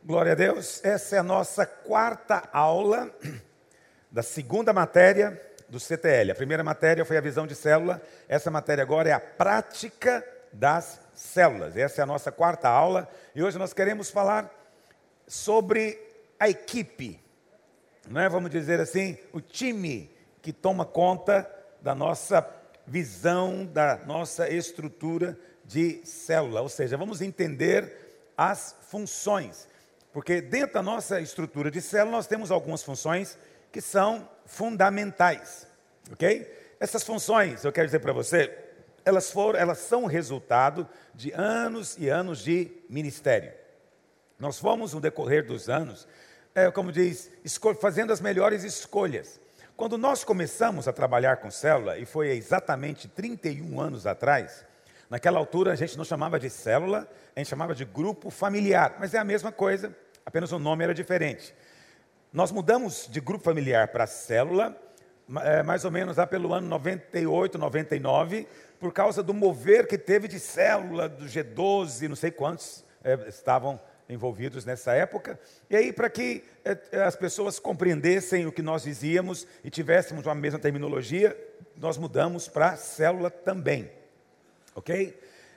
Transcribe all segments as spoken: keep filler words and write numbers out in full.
Glória a Deus, essa é a nossa quarta aula da segunda matéria do C T L. A primeira matéria foi a visão de célula, essa matéria agora é a prática das células. Essa é a nossa quarta aula e hoje nós queremos falar sobre a equipe, não é? Vamos dizer assim, o time que toma conta da nossa visão, da nossa estrutura de célula. Ou seja, vamos entender as funções. Porque dentro da nossa estrutura de célula, nós temos algumas funções que são fundamentais, ok? Essas funções, eu quero dizer para você, elas, foram, elas são resultado de anos e anos de ministério. Nós fomos, no decorrer dos anos, é, como diz, fazendo as melhores escolhas. Quando nós começamos a trabalhar com célula, e foi exatamente trinta e um anos atrás, naquela altura a gente não chamava de célula, a gente chamava de grupo familiar, mas é a mesma coisa, apenas o nome era diferente. Nós mudamos de grupo familiar para célula, é, mais ou menos lá pelo ano noventa e oito, noventa e nove, por causa do mover que teve de célula, do G doze, não sei quantos é, estavam envolvidos nessa época. E aí, para que é, as pessoas compreendessem o que nós dizíamos e tivéssemos uma mesma terminologia, nós mudamos para célula também. Ok?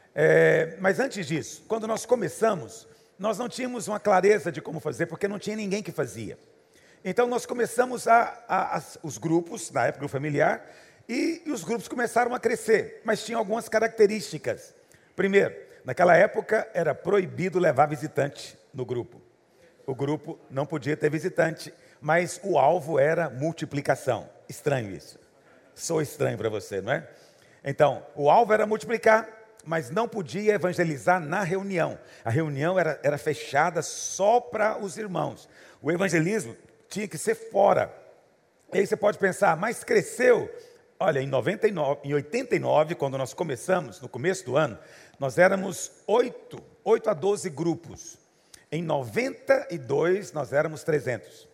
É, mas antes disso, quando nós começamos, nós não tínhamos uma clareza de como fazer, porque não tinha ninguém que fazia. Então nós começamos a, a, a, os grupos, na época do familiar, e, e os grupos começaram a crescer, mas tinham algumas características. Primeiro, naquela época era proibido levar visitante no grupo. O grupo não podia ter visitante, mas o alvo era multiplicação. Estranho isso. Sou estranho para você, não é? Então, o alvo era multiplicar, mas não podia evangelizar na reunião. A reunião era, era fechada só para os irmãos. O evangelismo tinha que ser fora. E aí você pode pensar, mas cresceu? Olha, em, noventa e nove, em oitenta e nove, quando nós começamos, no começo do ano, nós éramos oito, oito a doze grupos. Em noventa e dois, nós éramos trezentos.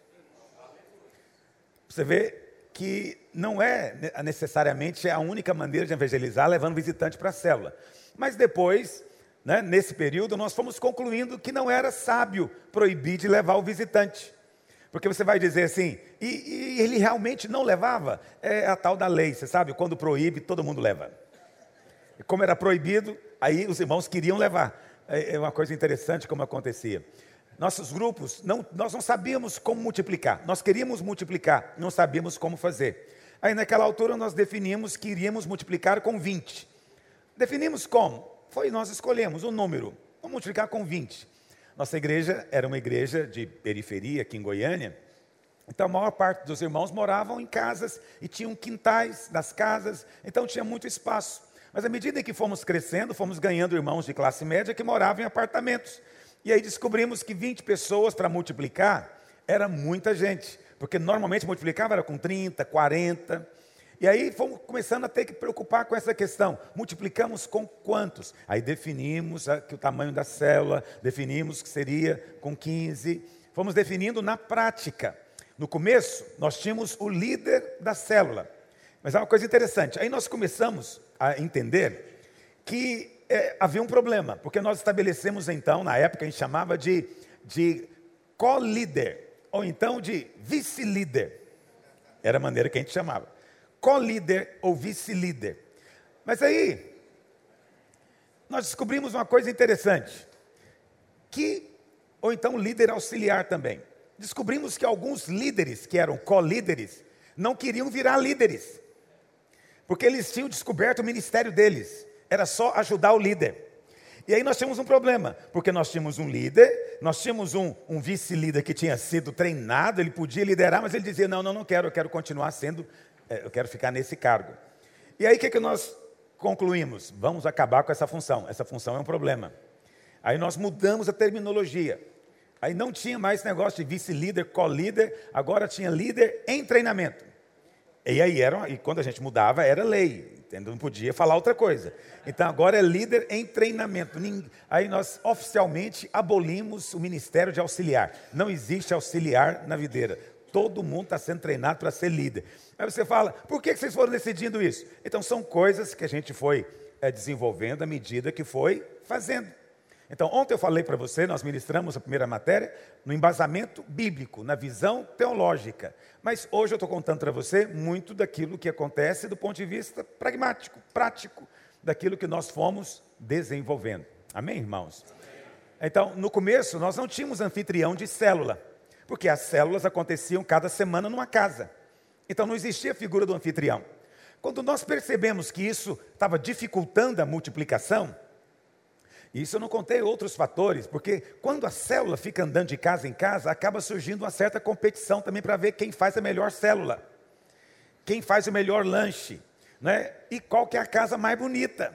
Você vê que não é necessariamente a única maneira de evangelizar levando visitante para a célula. Mas depois, né, nesse período, nós fomos concluindo que não era sábio proibir de levar o visitante. Porque você vai dizer assim, e, e ele realmente não levava? É a tal da lei, você sabe, quando proíbe, todo mundo leva. E como era proibido, aí os irmãos queriam levar. É uma coisa interessante como acontecia. Nossos grupos, não, nós não sabíamos como multiplicar. Nós queríamos multiplicar, não sabíamos como fazer. Aí naquela altura nós definimos que iríamos multiplicar com vinte. Definimos como? Foi nós escolhemos um número. Vamos multiplicar com vinte. Nossa igreja era uma igreja de periferia aqui em Goiânia. Então a maior parte dos irmãos moravam em casas e tinham quintais das casas. Então tinha muito espaço. Mas à medida que fomos crescendo, fomos ganhando irmãos de classe média que moravam em apartamentos. E aí descobrimos que vinte pessoas para multiplicar era muita gente. Porque normalmente multiplicava era com trinta, quarenta. E aí fomos começando a ter que preocupar com essa questão. Multiplicamos com quantos? Aí definimos que o tamanho da célula, definimos que seria com quinze. Fomos definindo na prática. No começo, nós tínhamos o líder da célula. Mas é uma coisa interessante. Aí nós começamos a entender que é, havia um problema. Porque nós estabelecemos então, na época a gente chamava de, de co-líder. Ou então de vice-líder. Era a maneira que a gente chamava. Co-líder ou vice-líder. Mas aí, nós descobrimos uma coisa interessante. Que, ou então líder auxiliar também. Descobrimos que alguns líderes, que eram co-líderes, não queriam virar líderes. Porque eles tinham descoberto o ministério deles. Era só ajudar o líder. E aí nós tínhamos um problema, porque nós tínhamos um líder, nós tínhamos um, um vice-líder que tinha sido treinado, ele podia liderar, mas ele dizia, não, não, não quero, eu quero continuar sendo, eu quero ficar nesse cargo. E aí o que, que nós concluímos? Vamos acabar com essa função, essa função é um problema. Aí nós mudamos a terminologia, aí não tinha mais negócio de vice-líder, co-líder, agora tinha líder em treinamento. E aí era, e quando a gente mudava era lei, não podia falar outra coisa. Então agora é líder em treinamento. Aí nós oficialmente abolimos o ministério de auxiliar. Não existe auxiliar na videira. Todo mundo está sendo treinado para ser líder. Aí você fala, por que vocês foram decidindo isso? Então são coisas que a gente foi é, desenvolvendo à medida que foi fazendo. Então, ontem eu falei para você, nós ministramos a primeira matéria no embasamento bíblico, na visão teológica. Mas hoje eu estou contando para você muito daquilo que acontece do ponto de vista pragmático, prático, daquilo que nós fomos desenvolvendo. Amém, irmãos? Então, no começo, nós não tínhamos anfitrião de célula, porque as células aconteciam cada semana numa casa. Então, não existia a figura do anfitrião. Quando nós percebemos que isso estava dificultando a multiplicação, isso eu não contei outros fatores, porque quando a célula fica andando de casa em casa, acaba surgindo uma certa competição também para ver quem faz a melhor célula, quem faz o melhor lanche, né? E qual que é a casa mais bonita.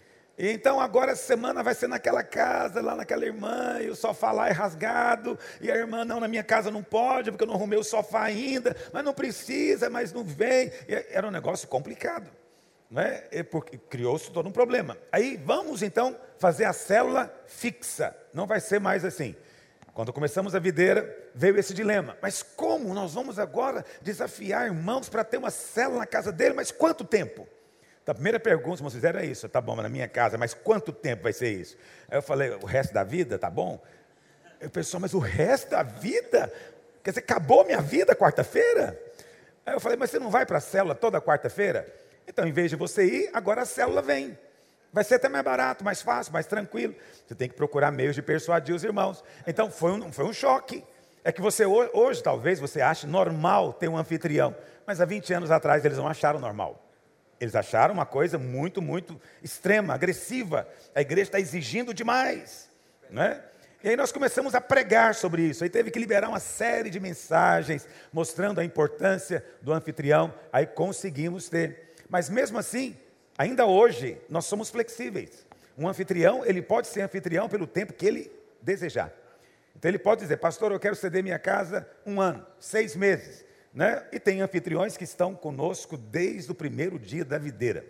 E então agora essa semana vai ser naquela casa, lá naquela irmã, e o sofá lá é rasgado, e a irmã, não, na minha casa não pode, porque eu não arrumei o sofá ainda, mas não precisa, mas não vem. E era um negócio complicado. Né? Porque criou-se todo um problema. Aí vamos então fazer a célula fixa. Não vai ser mais assim. Quando começamos a videira, veio esse dilema. Mas como nós vamos agora desafiar irmãos para ter uma célula na casa dele? Mas quanto tempo? Então, a primeira pergunta que vocês fizeram é isso. Tá bom, mas na minha casa, mas quanto tempo vai ser isso? Aí eu falei, o resto da vida, tá bom? Aí o pessoal, mas o resto da vida? Quer dizer, acabou minha vida quarta-feira? Aí eu falei, mas você não vai para a célula toda quarta-feira? Então, em vez de você ir, agora a célula vem. Vai ser até mais barato, mais fácil, mais tranquilo. Você tem que procurar meios de persuadir os irmãos. Então, foi um, foi um choque. É que você, hoje, talvez, você ache normal ter um anfitrião. Mas há vinte anos atrás, eles não acharam normal. Eles acharam uma coisa muito, muito extrema, agressiva. A igreja está exigindo demais. Né? E aí nós começamos a pregar sobre isso. Aí teve que liberar uma série de mensagens, mostrando a importância do anfitrião. Aí conseguimos ter. Mas mesmo assim, ainda hoje, nós somos flexíveis. Um anfitrião, ele pode ser anfitrião pelo tempo que ele desejar. Então ele pode dizer, pastor, eu quero ceder minha casa um ano, seis meses. Né? E tem anfitriões que estão conosco desde o primeiro dia da videira.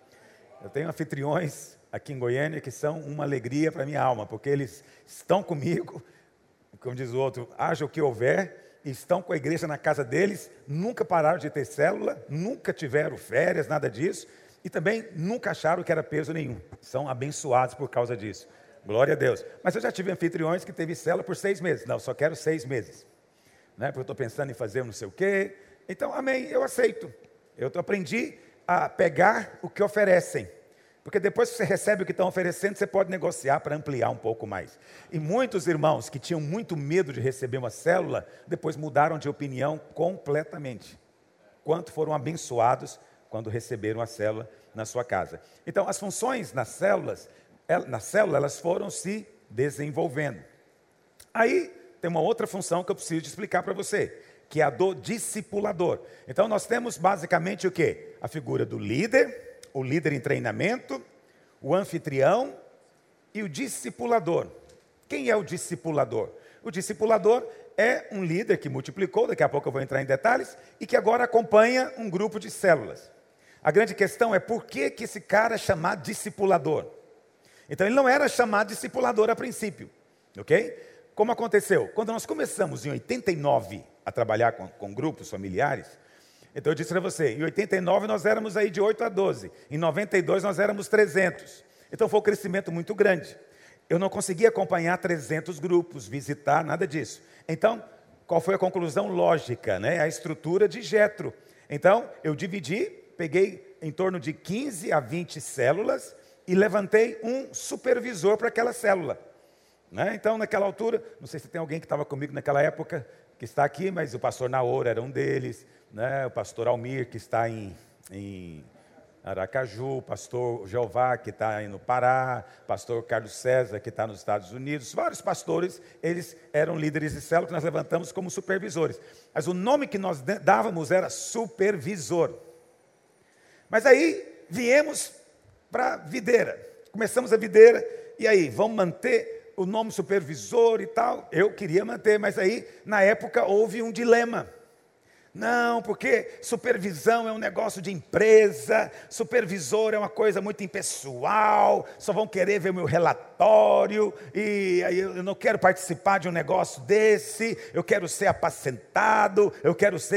Eu tenho anfitriões aqui em Goiânia que são uma alegria para a minha alma, porque eles estão comigo, como diz o outro, haja o que houver, estão com a igreja na casa deles, nunca pararam de ter célula, nunca tiveram férias, nada disso, e também nunca acharam que era peso nenhum. São abençoados por causa disso. Glória a Deus. Mas eu já tive anfitriões que teve célula por seis meses. Não, só quero seis meses. Né? Porque eu estou pensando em fazer não sei o quê. Então, amém, eu aceito. Eu aprendi a pegar o que oferecem. Porque depois que você recebe o que estão oferecendo, você pode negociar para ampliar um pouco mais. E muitos irmãos que tinham muito medo de receber uma célula, depois mudaram de opinião completamente. Quanto foram abençoados quando receberam a célula na sua casa. Então, as funções nas células, na célula, elas foram se desenvolvendo. Aí, tem uma outra função que eu preciso de explicar para você, que é a do discipulador. Então, nós temos basicamente o quê? A figura do líder, o líder em treinamento, o anfitrião e o discipulador. Quem é o discipulador? O discipulador é um líder que multiplicou, daqui a pouco eu vou entrar em detalhes, e que agora acompanha um grupo de células. A grande questão é por que, que esse cara é chamado discipulador? Então ele não era chamado discipulador a princípio, ok? Como aconteceu? Quando nós começamos em oitenta e nove a trabalhar com, com grupos familiares, então eu disse para você, em oitenta e nove nós éramos aí de oito a doze, em noventa e dois nós éramos trezentos, então foi um crescimento muito grande. Eu não conseguia acompanhar trezentos grupos, visitar, nada disso. Então, qual foi a conclusão lógica? Né? A estrutura de Jetro. Então, eu dividi, peguei em torno de quinze a vinte células e levantei um supervisor para aquela célula. Né? Então, naquela altura, não sei se tem alguém que estava comigo naquela época, que está aqui, mas o pastor Naor era um deles, né? O pastor Almir, que está em, em Aracaju, o pastor Jeová, que está aí no Pará, pastor Carlos César, que está nos Estados Unidos, vários pastores, eles eram líderes de célula que nós levantamos como supervisores. Mas o nome que nós dávamos era supervisor. Mas aí viemos para a videira, começamos a videira, e aí, vamos manter o nome supervisor e tal? Eu queria manter, mas aí, na época, houve um dilema. Não, porque supervisão é um negócio de empresa, supervisor é uma coisa muito impessoal, só vão querer ver o meu relatório, e aí eu não quero participar de um negócio desse, eu quero ser apacentado, eu quero ser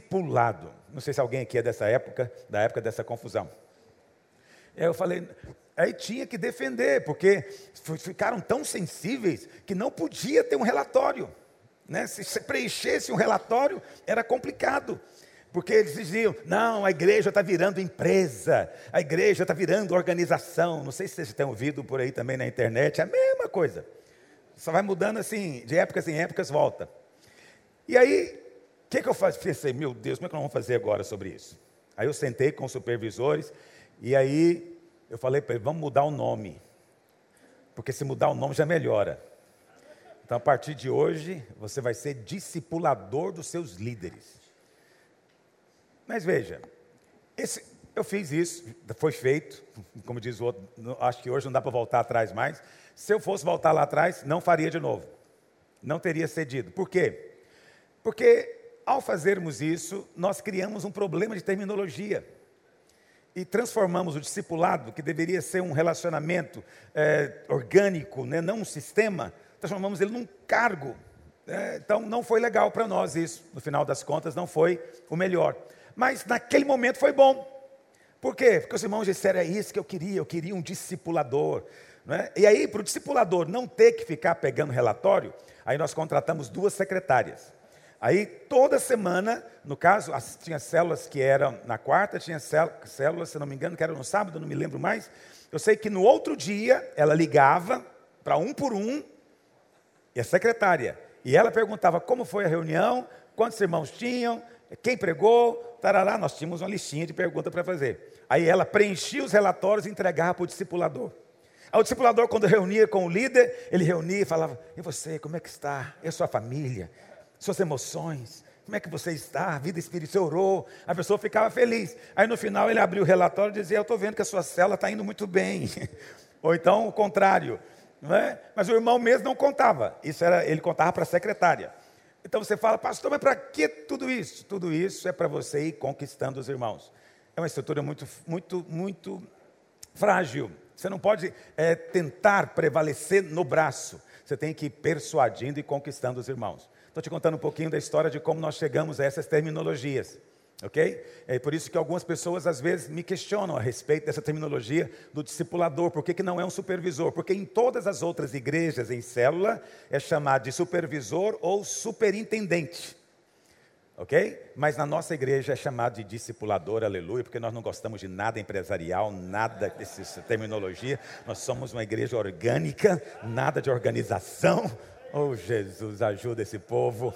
discipulado. Não sei se alguém aqui é dessa época, da época dessa confusão. Eu falei, aí tinha que defender, porque ficaram tão sensíveis que não podia ter um relatório, né? Se você preenchesse um relatório, era complicado, porque eles diziam, não, a igreja está virando empresa, a igreja está virando organização. Não sei se vocês têm ouvido por aí também na internet, é a mesma coisa, só vai mudando assim, de épocas em épocas volta. E aí, o que, que eu faço? Pensei, meu Deus, como é que nós vamos fazer agora sobre isso? Aí eu sentei com os supervisores, e aí eu falei para ele, vamos mudar o nome, porque se mudar o nome já melhora. Então a partir de hoje, você vai ser discipulador dos seus líderes. Mas veja, esse, eu fiz isso, foi feito, como diz o outro, acho que hoje não dá para voltar atrás mais. Se eu fosse voltar lá atrás, não faria de novo, não teria cedido. Por quê? Porque ao fazermos isso, nós criamos um problema de terminologia e transformamos o discipulado, que deveria ser um relacionamento é, orgânico, né, não um sistema, transformamos ele num cargo. É, então não foi legal para nós isso, no final das contas não foi o melhor. Mas naquele momento foi bom. Por quê? Porque os irmãos disseram, é isso que eu queria, eu queria um discipulador. Né? E aí, para o discipulador não ter que ficar pegando relatório, aí nós contratamos duas secretárias. Aí toda semana, no caso, as, tinha células que eram na quarta, tinha células, se não me engano, que eram no sábado, não me lembro mais. Eu sei que no outro dia, ela ligava para um por um, e a secretária. E ela perguntava como foi a reunião, quantos irmãos tinham, quem pregou, tarará. Nós tínhamos uma listinha de perguntas para fazer. Aí ela preenchia os relatórios e entregava para o discipulador. Aí o discipulador, quando reunia com o líder, ele reunia e falava, e você, como é que está? E a sua família? Suas emoções, como é que você está, a vida espiritual, você orou, a pessoa ficava feliz. Aí no final ele abriu o relatório e dizia, eu estou vendo que a sua célula está indo muito bem. Ou então o contrário, não é? Mas o irmão mesmo não contava, isso era, ele contava para a secretária. Então você fala, pastor, mas para que tudo isso? Tudo isso é para você ir conquistando os irmãos. É uma estrutura muito, muito, muito frágil. Você não pode é, tentar prevalecer no braço, você tem que ir persuadindo e conquistando os irmãos. Estou te contando um pouquinho da história de como nós chegamos a essas terminologias, ok? É por isso que algumas pessoas às vezes me questionam a respeito dessa terminologia do discipulador. Por que que não é um supervisor? Porque em todas as outras igrejas em célula é chamado de supervisor ou superintendente, ok? Mas na nossa igreja é chamado de discipulador, aleluia, porque nós não gostamos de nada empresarial, nada dessa terminologia. Nós somos uma igreja orgânica, nada de organização. Oh, Jesus, ajuda esse povo.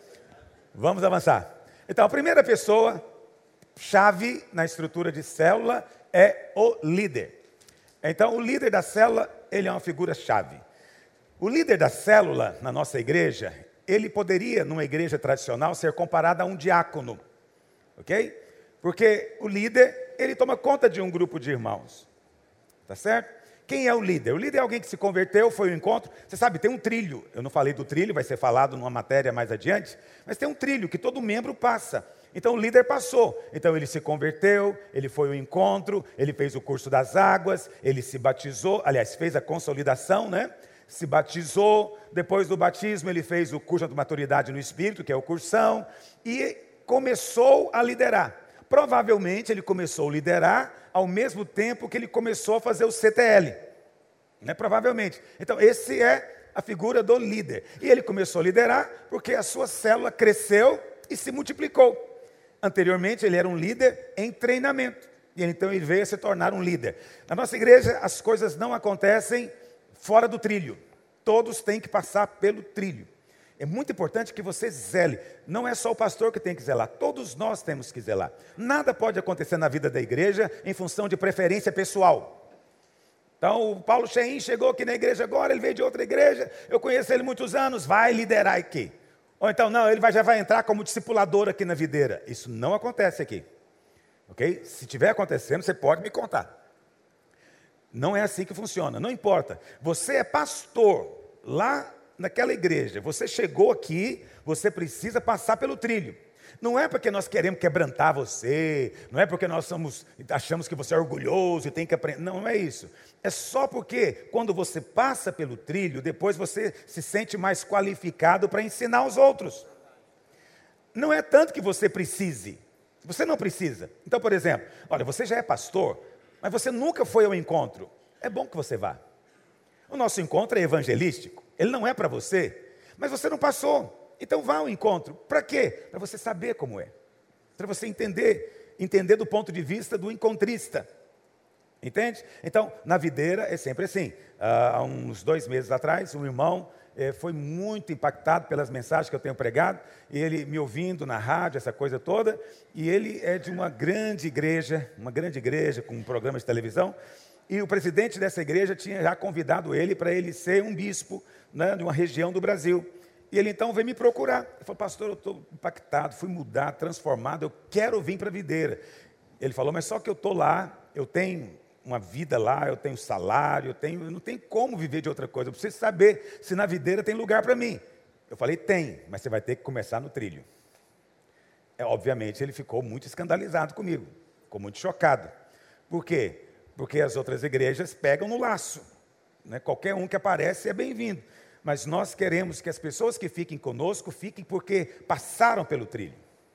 Vamos avançar. Então, a primeira pessoa, chave na estrutura de célula, é o líder. Então, o líder da célula, ele é uma figura-chave. O líder da célula, na nossa igreja, ele poderia, numa igreja tradicional, ser comparado a um diácono. Ok? Porque o líder, ele toma conta de um grupo de irmãos. Tá certo? Quem é o líder? O líder é alguém que se converteu, foi ao encontro. Você sabe, tem um trilho. Eu não falei do trilho, vai ser falado numa matéria mais adiante. Mas tem um trilho que todo membro passa. Então o líder passou. Então ele se converteu, ele foi ao encontro, ele fez o curso das águas, ele se batizou. Aliás, fez a consolidação, né? Se batizou. Depois do batismo ele fez o curso de maturidade no Espírito, que é o cursão. E começou a liderar. Provavelmente ele começou a liderar ao mesmo tempo que ele começou a fazer o C T L, né? Provavelmente. Então esse é a figura do líder. E ele começou a liderar porque a sua célula cresceu e se multiplicou. Anteriormente ele era um líder em treinamento, e então ele veio a se tornar um líder. Na nossa igreja as coisas não acontecem fora do trilho, todos têm que passar pelo trilho. É muito importante que você zele. Não é só o pastor que tem que zelar, todos nós temos que zelar. Nada pode acontecer na vida da igreja em função de preferência pessoal. Então o Paulo Cheim chegou aqui na igreja agora, ele veio de outra igreja, eu conheço ele há muitos anos, vai liderar aqui. Ou então não, ele vai, já vai entrar como discipulador aqui na videira. Isso não acontece aqui, ok? Se estiver acontecendo, você pode me contar. Não é assim que funciona, não importa. Você é pastor lá naquela igreja, você chegou aqui, você precisa passar pelo trilho. Não é porque nós queremos quebrantar você, não é porque nós somos, achamos que você é orgulhoso e tem que aprender. Não, não é isso. É só porque quando você passa pelo trilho, depois você se sente mais qualificado para ensinar os outros. Não é tanto que você precise, você não precisa. Então, por exemplo, olha, você já é pastor, mas você nunca foi ao encontro. é bom que você vá. O nosso encontro é evangelístico, ele não é para você, mas você não passou, então vá ao encontro. Para quê? Para você saber como é, para você entender, entender do ponto de vista do encontrista, entende? Então, na videira é sempre assim. Há uns dois meses atrás, um irmão eh, foi muito impactado pelas mensagens que eu tenho pregado, e ele me ouvindo na rádio, essa coisa toda, e ele é de uma grande igreja, uma grande igreja com um programa de televisão, e o presidente dessa igreja tinha já convidado ele para ele ser um bispo, né, de uma região do Brasil. E ele então veio me procurar. Ele falou: pastor, eu estou impactado, fui mudar, transformado, eu quero vir para a videira. Ele falou: mas só que eu estou lá, eu tenho uma vida lá, eu tenho salário, eu, tenho, eu não tenho como viver de outra coisa. Eu preciso saber se na videira tem lugar para mim. Eu falei: tem, mas você vai ter que começar no trilho. É, obviamente ele ficou muito escandalizado comigo, ficou muito chocado. Por quê? Porque as outras igrejas pegam no laço, né? Qualquer um que aparece é bem-vindo. Mas nós queremos que as pessoas que fiquem conosco, fiquem porque passaram pelo trilho.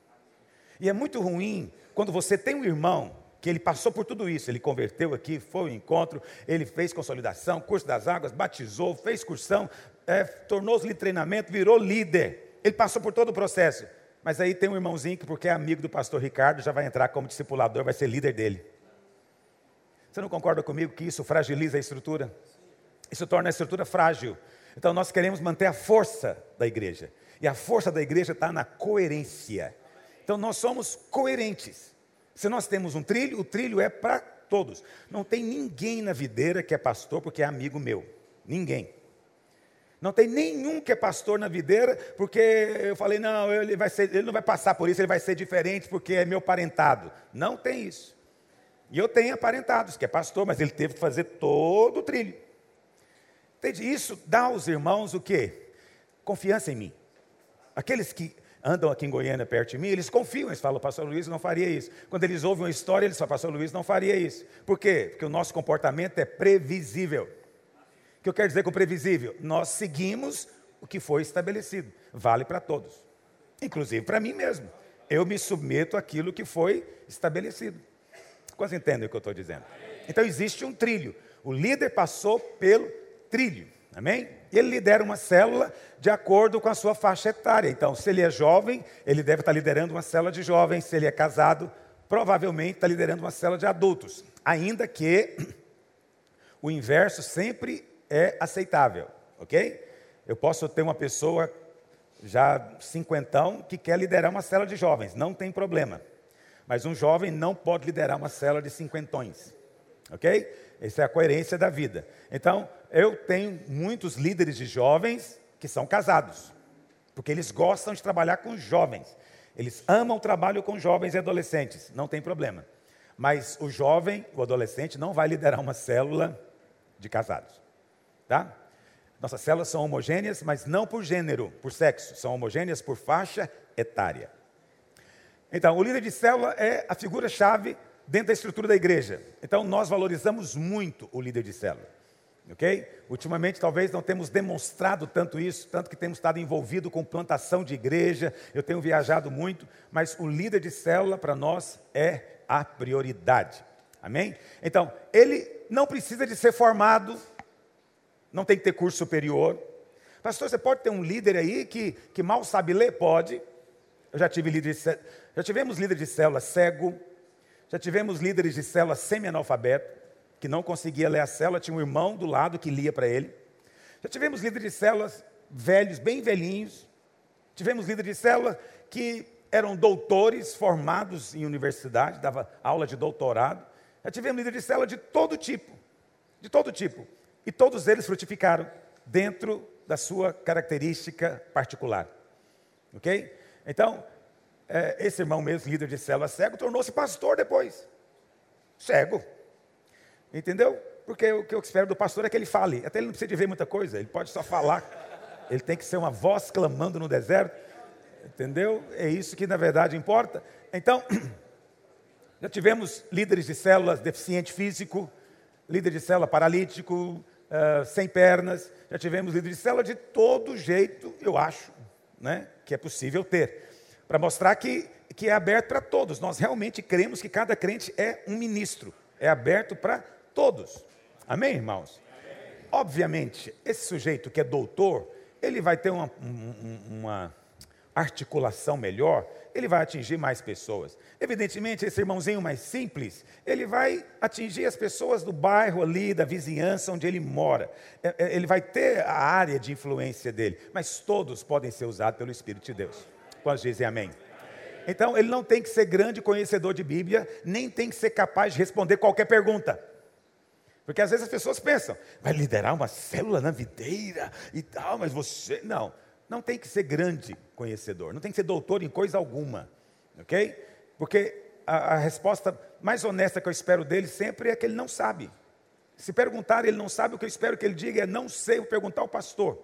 E é muito ruim quando você tem um irmão que ele passou por tudo isso. Ele converteu aqui, foi ao encontro, ele fez consolidação, curso das águas, batizou, fez cursão, é, tornou-se de treinamento, virou líder. Ele passou por todo o processo. Mas aí tem um irmãozinho que, porque é amigo do pastor Ricardo, já vai entrar como discipulador, vai ser líder dele. Você não concorda comigo que isso fragiliza a estrutura? Isso torna a estrutura frágil. Então nós queremos manter a força da igreja. E a força da igreja está na coerência. Então nós somos coerentes. Se nós temos um trilho, o trilho é para todos. Não tem ninguém na videira que é pastor porque é amigo meu. Ninguém. Não tem nenhum que é pastor na videira porque eu falei: não, ele, vai ser, ele não vai passar por isso, ele vai ser diferente porque é meu parentado. Não tem isso. E eu tenho aparentados, que é pastor, mas ele teve que fazer todo o trilho. Entende? Isso dá aos irmãos o quê? Confiança em mim. Aqueles que andam aqui em Goiânia perto de mim, eles confiam, eles falam: o pastor Luiz não faria isso. Quando eles ouvem uma história, eles falam: o pastor Luiz não faria isso. Por quê? Porque o nosso comportamento é previsível. O que eu quero dizer com previsível? Nós seguimos o que foi estabelecido. Vale para todos. Inclusive para mim mesmo. Eu me submeto àquilo que foi estabelecido. Quase entendem o que eu estou dizendo? Então existe um trilho. O líder passou pelo trilho. Amém? Ele lidera uma célula de acordo com a sua faixa etária. Então, se ele é jovem, ele deve estar liderando uma célula de jovens. Se ele é casado, provavelmente está liderando uma célula de adultos. Ainda que o inverso sempre é aceitável. Ok? Eu posso ter uma pessoa já cinquentão que quer liderar uma célula de jovens. Não tem problema. Mas um jovem não pode liderar uma célula de cinquentões, ok? Essa é a coerência da vida. Então, eu tenho muitos líderes de jovens que são casados, porque eles gostam de trabalhar com jovens. Eles amam o trabalho com jovens e adolescentes, não tem problema. Mas o jovem, o adolescente, não vai liderar uma célula de casados, tá? Nossas células são homogêneas, mas não por gênero, por sexo. São homogêneas por faixa etária. Então, o líder de célula é a figura-chave dentro da estrutura da igreja. Então, nós valorizamos muito o líder de célula. Ok? Ultimamente, talvez não temos demonstrado tanto isso, tanto que temos estado envolvido com plantação de igreja. Eu tenho viajado muito, mas o líder de célula, para nós, é a prioridade. Amém? Então, ele não precisa de ser formado, não tem que ter curso superior. Pastor, você pode ter um líder aí que, que mal sabe ler? Pode. Eu já tive líder de célula. Já tivemos líderes de célula cego, já tivemos líderes de célula semi-analfabeto, que não conseguia ler a célula, tinha um irmão do lado que lia para ele. Já tivemos líderes de células velhos, bem velhinhos. Tivemos líderes de célula que eram doutores formados em universidade, dava aula de doutorado. Já tivemos líderes de célula de todo tipo, de todo tipo. E todos eles frutificaram dentro da sua característica particular. Ok? Então, é, esse irmão mesmo, líder de célula cego, tornou-se pastor depois. Cego. Entendeu? Porque o que eu espero do pastor é que ele fale. Até ele não precisa de ver muita coisa, ele pode só falar. Ele tem que ser uma voz clamando no deserto. Entendeu? É isso que na verdade importa. Então, já tivemos líderes de células deficiente físico, líder de célula paralítico, uh, sem pernas. Já tivemos líderes de célula de todo jeito, eu acho, né, que é possível ter. Para mostrar que, que é aberto para todos. Nós realmente cremos que cada crente é um ministro. É aberto para todos. Amém, irmãos? Amém. Obviamente, esse sujeito que é doutor, ele vai ter uma, uma articulação melhor, ele vai atingir mais pessoas. Evidentemente, esse irmãozinho mais simples, ele vai atingir as pessoas do bairro ali, da vizinhança onde ele mora. Ele vai ter a área de influência dele, mas todos podem ser usados pelo Espírito de Deus. Quantos dizem amém? Então, ele não tem que ser grande conhecedor de Bíblia, nem tem que ser capaz de responder qualquer pergunta. Porque às vezes as pessoas pensam, vai liderar uma célula na videira e tal, mas você... Não, não tem que ser grande conhecedor, não tem que ser doutor em coisa alguma, ok? Porque a, a resposta mais honesta que eu espero dele sempre é que ele não sabe. Se perguntar ele não sabe, o que eu espero que ele diga é não sei, vou perguntar ao pastor.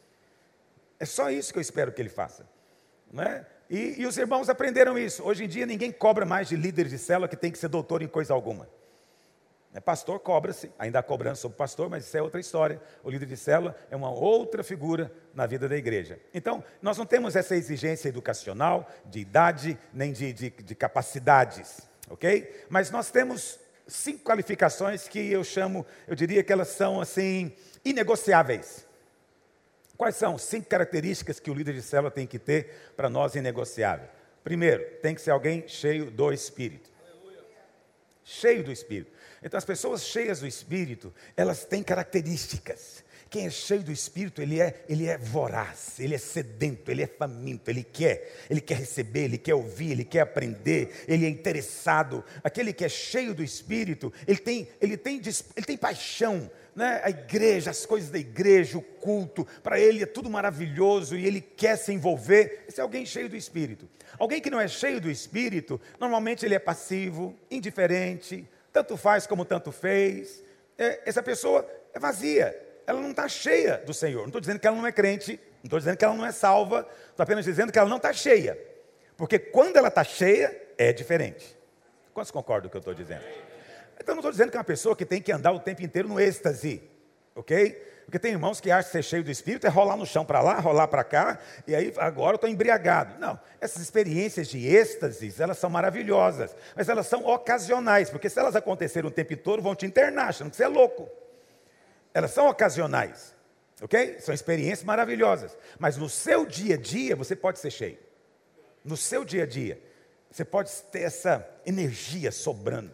É só isso que eu espero que ele faça, não é? E, e os irmãos aprenderam isso. Hoje em dia ninguém cobra mais de líderes de célula que tem que ser doutor em coisa alguma. É, pastor cobra-se, ainda há cobrança sobre o pastor, mas isso é outra história. O líder de célula é uma outra figura na vida da igreja. Então, nós não temos essa exigência educacional, de idade, nem de, de, de capacidades, ok? Mas nós temos cinco qualificações que eu chamo, eu diria que elas são, assim, inegociáveis. Quais são cinco características que o líder de célula tem que ter para nós inegociável? Primeiro, tem que ser alguém cheio do Espírito. Cheio do Espírito. Então, as pessoas cheias do Espírito, elas têm características. Quem é cheio do Espírito, ele é, ele é voraz, ele é sedento, ele é faminto, ele quer, ele quer receber, ele quer ouvir, ele quer aprender, ele é interessado. Aquele que é cheio do Espírito, ele tem, ele tem, ele tem paixão, né? A igreja, as coisas da igreja, o culto, para ele é tudo maravilhoso e ele quer se envolver. Esse é alguém cheio do Espírito. Alguém que não é cheio do Espírito, normalmente ele é passivo, indiferente, tanto faz como tanto fez. É, essa pessoa é vazia, ela não está cheia do Senhor. Não estou dizendo que ela não é crente, não estou dizendo que ela não é salva, estou apenas dizendo que ela não está cheia. Porque quando ela está cheia, é diferente. Quantos concordam com o que eu estou dizendo? Então, não estou dizendo que é uma pessoa que tem que andar o tempo inteiro no êxtase, ok? Porque tem irmãos que acham que ser cheio do Espírito é rolar no chão para lá, rolar para cá, e aí agora eu estou embriagado. Não, essas experiências de êxtase, elas são maravilhosas, mas elas são ocasionais, porque se elas acontecerem o tempo todo, vão te internar, achando que você é louco. Elas são ocasionais, ok? São experiências maravilhosas, mas no seu dia a dia, você pode ser cheio. No seu dia a dia, você pode ter essa energia sobrando.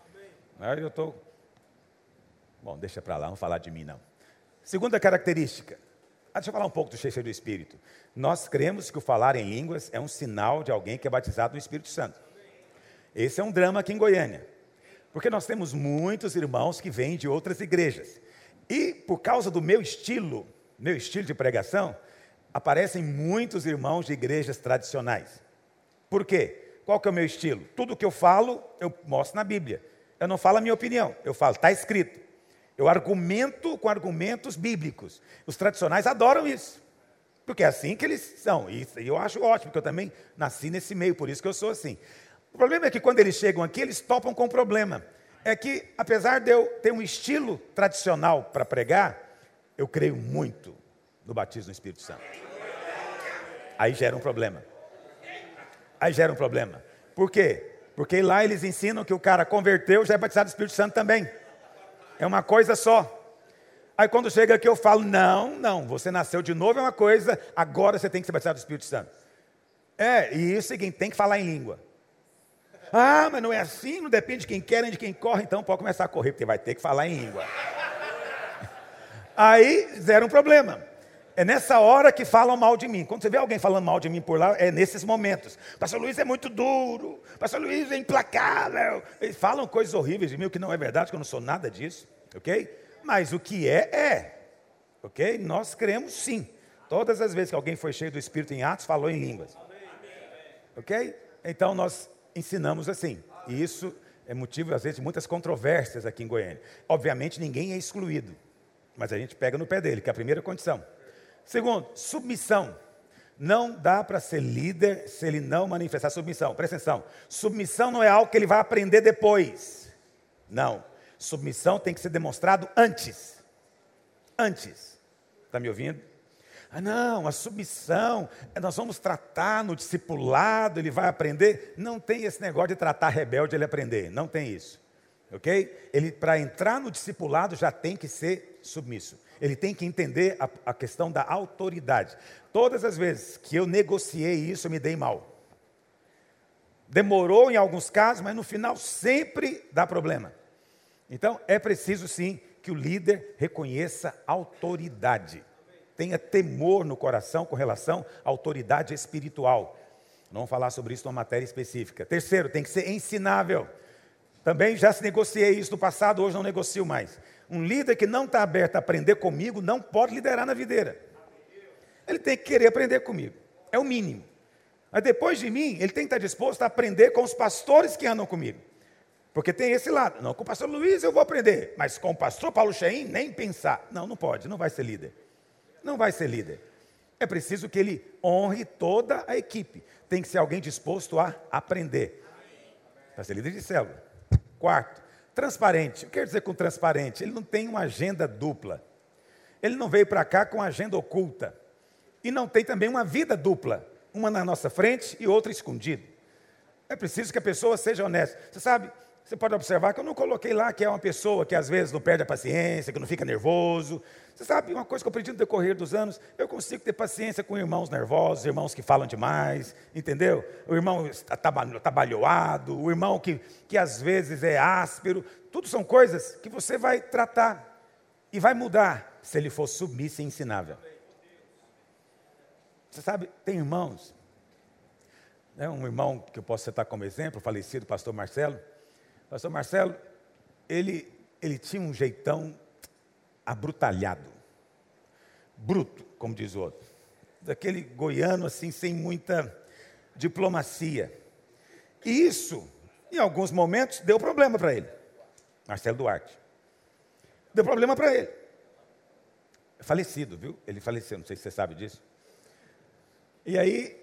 Aí eu estou... Bom, deixa para lá, não falar de mim não. Segunda característica. Ah, deixa eu falar um pouco do cheio do Espírito. Nós cremos que o falar em línguas é um sinal de alguém que é batizado no Espírito Santo. Esse é um drama aqui em Goiânia. Porque nós temos muitos irmãos que vêm de outras igrejas. E por causa do meu estilo, meu estilo de pregação, aparecem muitos irmãos de igrejas tradicionais. Por quê? Qual que é o meu estilo? Tudo que eu falo, eu mostro na Bíblia. Eu não falo a minha opinião, eu falo, está escrito. Eu argumento com argumentos bíblicos. Os tradicionais adoram isso, porque é assim que eles são. E eu acho ótimo, porque eu também nasci nesse meio, por isso que eu sou assim. O problema é que quando eles chegam aqui, eles topam com o problema. É que, apesar de eu ter um estilo tradicional para pregar, eu creio muito no batismo no Espírito Santo. Aí gera um problema. Aí gera um problema. Por quê? Porque lá eles ensinam que o cara converteu, já é batizado no Espírito Santo também. É uma coisa só. Aí quando chega aqui eu falo, não, não, você nasceu de novo é uma coisa, agora você tem que ser batizado no Espírito Santo. É, e é o seguinte, tem que falar em língua. Ah, mas não é assim, não depende de quem quer nem de quem corre, então pode começar a correr, porque vai ter que falar em língua. Aí zero um problema. É nessa hora que falam mal de mim. Quando você vê alguém falando mal de mim por lá, é nesses momentos. Pastor Luiz é muito duro. Pastor Luiz é implacável. Eles falam coisas horríveis de mim, o que não é verdade, que eu não sou nada disso. Ok? Mas o que é, é. Ok? Nós cremos sim. Todas as vezes que alguém foi cheio do Espírito em Atos, falou em línguas. Ok? Então nós ensinamos assim. E isso é motivo, às vezes, de muitas controvérsias aqui em Goiânia. Obviamente, ninguém é excluído. Mas a gente pega no pé dele, que é a primeira condição. Segundo, submissão. Não dá para ser líder se ele não manifestar submissão. Presta atenção. Submissão não é algo que ele vai aprender depois. Não. Submissão tem que ser demonstrado antes. Antes. Está me ouvindo? Ah, não, a submissão, nós vamos tratar no discipulado, ele vai aprender. Não tem esse negócio de tratar rebelde ele aprender. Não tem isso. ok? Ele, para entrar no discipulado, já tem que ser submisso. Ele tem que entender a, a questão da autoridade. Todas as vezes que eu negociei isso, eu me dei mal. Demorou em alguns casos, mas no final sempre dá problema. Então, é preciso sim que o líder reconheça autoridade. Tenha temor no coração com relação à autoridade espiritual. Não vamos falar sobre isso numa matéria específica. Terceiro, tem que ser ensinável. Também já se negociei isso no passado, hoje não negocio mais. Um líder que não está aberto a aprender comigo não pode liderar na videira. Ele tem que querer aprender comigo. É o mínimo. Mas depois de mim, ele tem que estar disposto a aprender com os pastores que andam comigo. Porque tem esse lado. Não, com o pastor Luiz eu vou aprender. Mas com o pastor Paulo Chaim, nem pensar. Não, não pode, não vai ser líder. Não vai ser líder. É preciso que ele honre toda a equipe. Tem que ser alguém disposto a aprender. Para ser líder de célula. Quarto, transparente. O que quer dizer com transparente? Ele não tem uma agenda dupla. Ele não veio para cá com agenda oculta. E não tem também uma vida dupla. Uma na nossa frente e outra escondida. É preciso que a pessoa seja honesta. Você sabe, você pode observar que eu não coloquei lá que é uma pessoa que às vezes não perde a paciência, que não fica nervoso. Você sabe, uma coisa que eu aprendi no decorrer dos anos, eu consigo ter paciência com irmãos nervosos, irmãos que falam demais, entendeu? O irmão atabalhoado, o irmão que, que às vezes é áspero. Tudo são coisas que você vai tratar e vai mudar se ele for submisso e ensinável. Você sabe, tem irmãos, né, um irmão que eu posso citar como exemplo, o falecido pastor Marcelo. Pastor Marcelo, ele, ele tinha um jeitão abrutalhado, bruto, como diz o outro. Daquele goiano assim, sem muita diplomacia. E isso, em alguns momentos, deu problema para ele. Marcelo Duarte. Deu problema para ele. É falecido, viu? Ele faleceu, não sei se você sabe disso. E aí,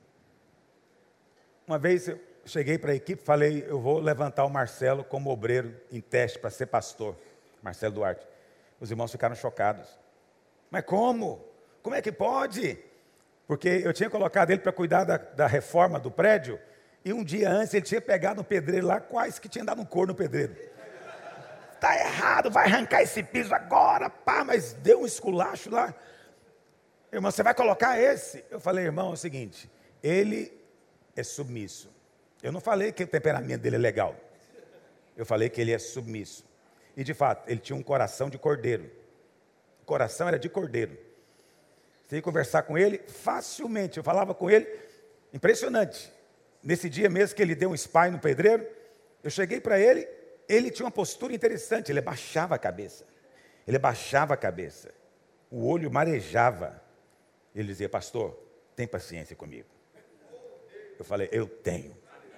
uma vez eu cheguei para a equipe, falei, eu vou levantar o Marcelo como obreiro em teste para ser pastor. Marcelo Duarte. Os irmãos ficaram chocados. Mas como? Como é que pode? Porque eu tinha colocado ele para cuidar da, da reforma do prédio, e um dia antes ele tinha pegado um pedreiro lá, quase que tinha dado um corno no pedreiro. Está errado, vai arrancar esse piso agora, pá, mas deu um esculacho lá. Irmão, você vai colocar esse? Eu falei, irmão, é o seguinte, ele é submisso. Eu não falei que o temperamento dele é legal. Eu falei que ele é submisso. E de fato, ele tinha um coração de cordeiro. O coração era de cordeiro. Você ia conversar com ele facilmente. Eu falava com ele, impressionante. Nesse dia mesmo que ele deu um spy no pedreiro, eu cheguei para ele, ele tinha uma postura interessante, ele abaixava a cabeça. Ele abaixava a cabeça. O olho marejava. Ele dizia, pastor, tem paciência comigo. Eu falei, eu tenho.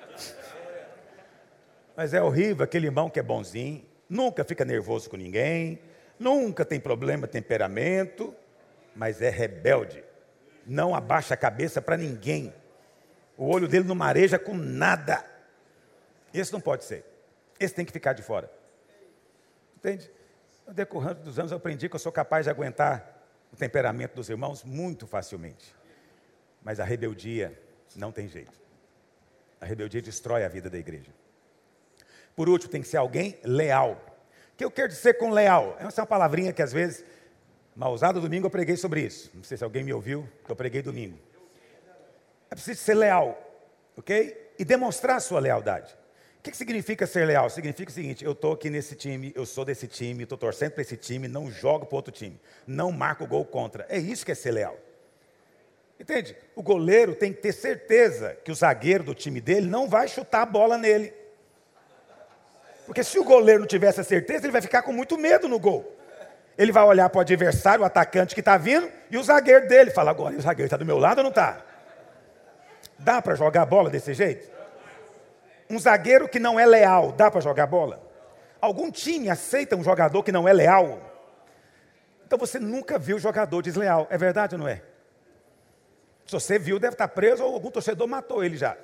Mas é horrível aquele irmão que é bonzinho, nunca fica nervoso com ninguém, nunca tem problema de temperamento, mas é rebelde. Não abaixa a cabeça para ninguém. O olho dele não mareja com nada. Esse não pode ser. Esse tem que ficar de fora. Entende? No decorrer dos anos eu aprendi que eu sou capaz de aguentar o temperamento dos irmãos muito facilmente. Mas a rebeldia não tem jeito. A rebeldia destrói a vida da igreja. Por último, tem que ser alguém leal. O que eu quero dizer com leal? Essa é uma palavrinha que às vezes, mal usada, domingo eu preguei sobre isso. Não sei se alguém me ouviu, que eu preguei domingo. É preciso ser leal, ok? E demonstrar a sua lealdade. O que significa ser leal? Significa o seguinte, eu estou aqui nesse time, eu sou desse time, estou torcendo para esse time, não jogo para outro time, não marco gol contra. É isso que é ser leal. Entende? O goleiro tem que ter certeza que o zagueiro do time dele não vai chutar a bola nele. Porque se o goleiro não tiver essa certeza, ele vai ficar com muito medo no gol. Ele vai olhar para o adversário, o atacante que está vindo, e o zagueiro dele. Fala, agora, o zagueiro está do meu lado ou não está? Dá para jogar a bola desse jeito? Um zagueiro que não é leal, dá para jogar bola? Algum time aceita um jogador que não é leal? Então você nunca viu jogador desleal, é verdade ou não é? Se você viu, deve estar preso ou algum torcedor matou ele já.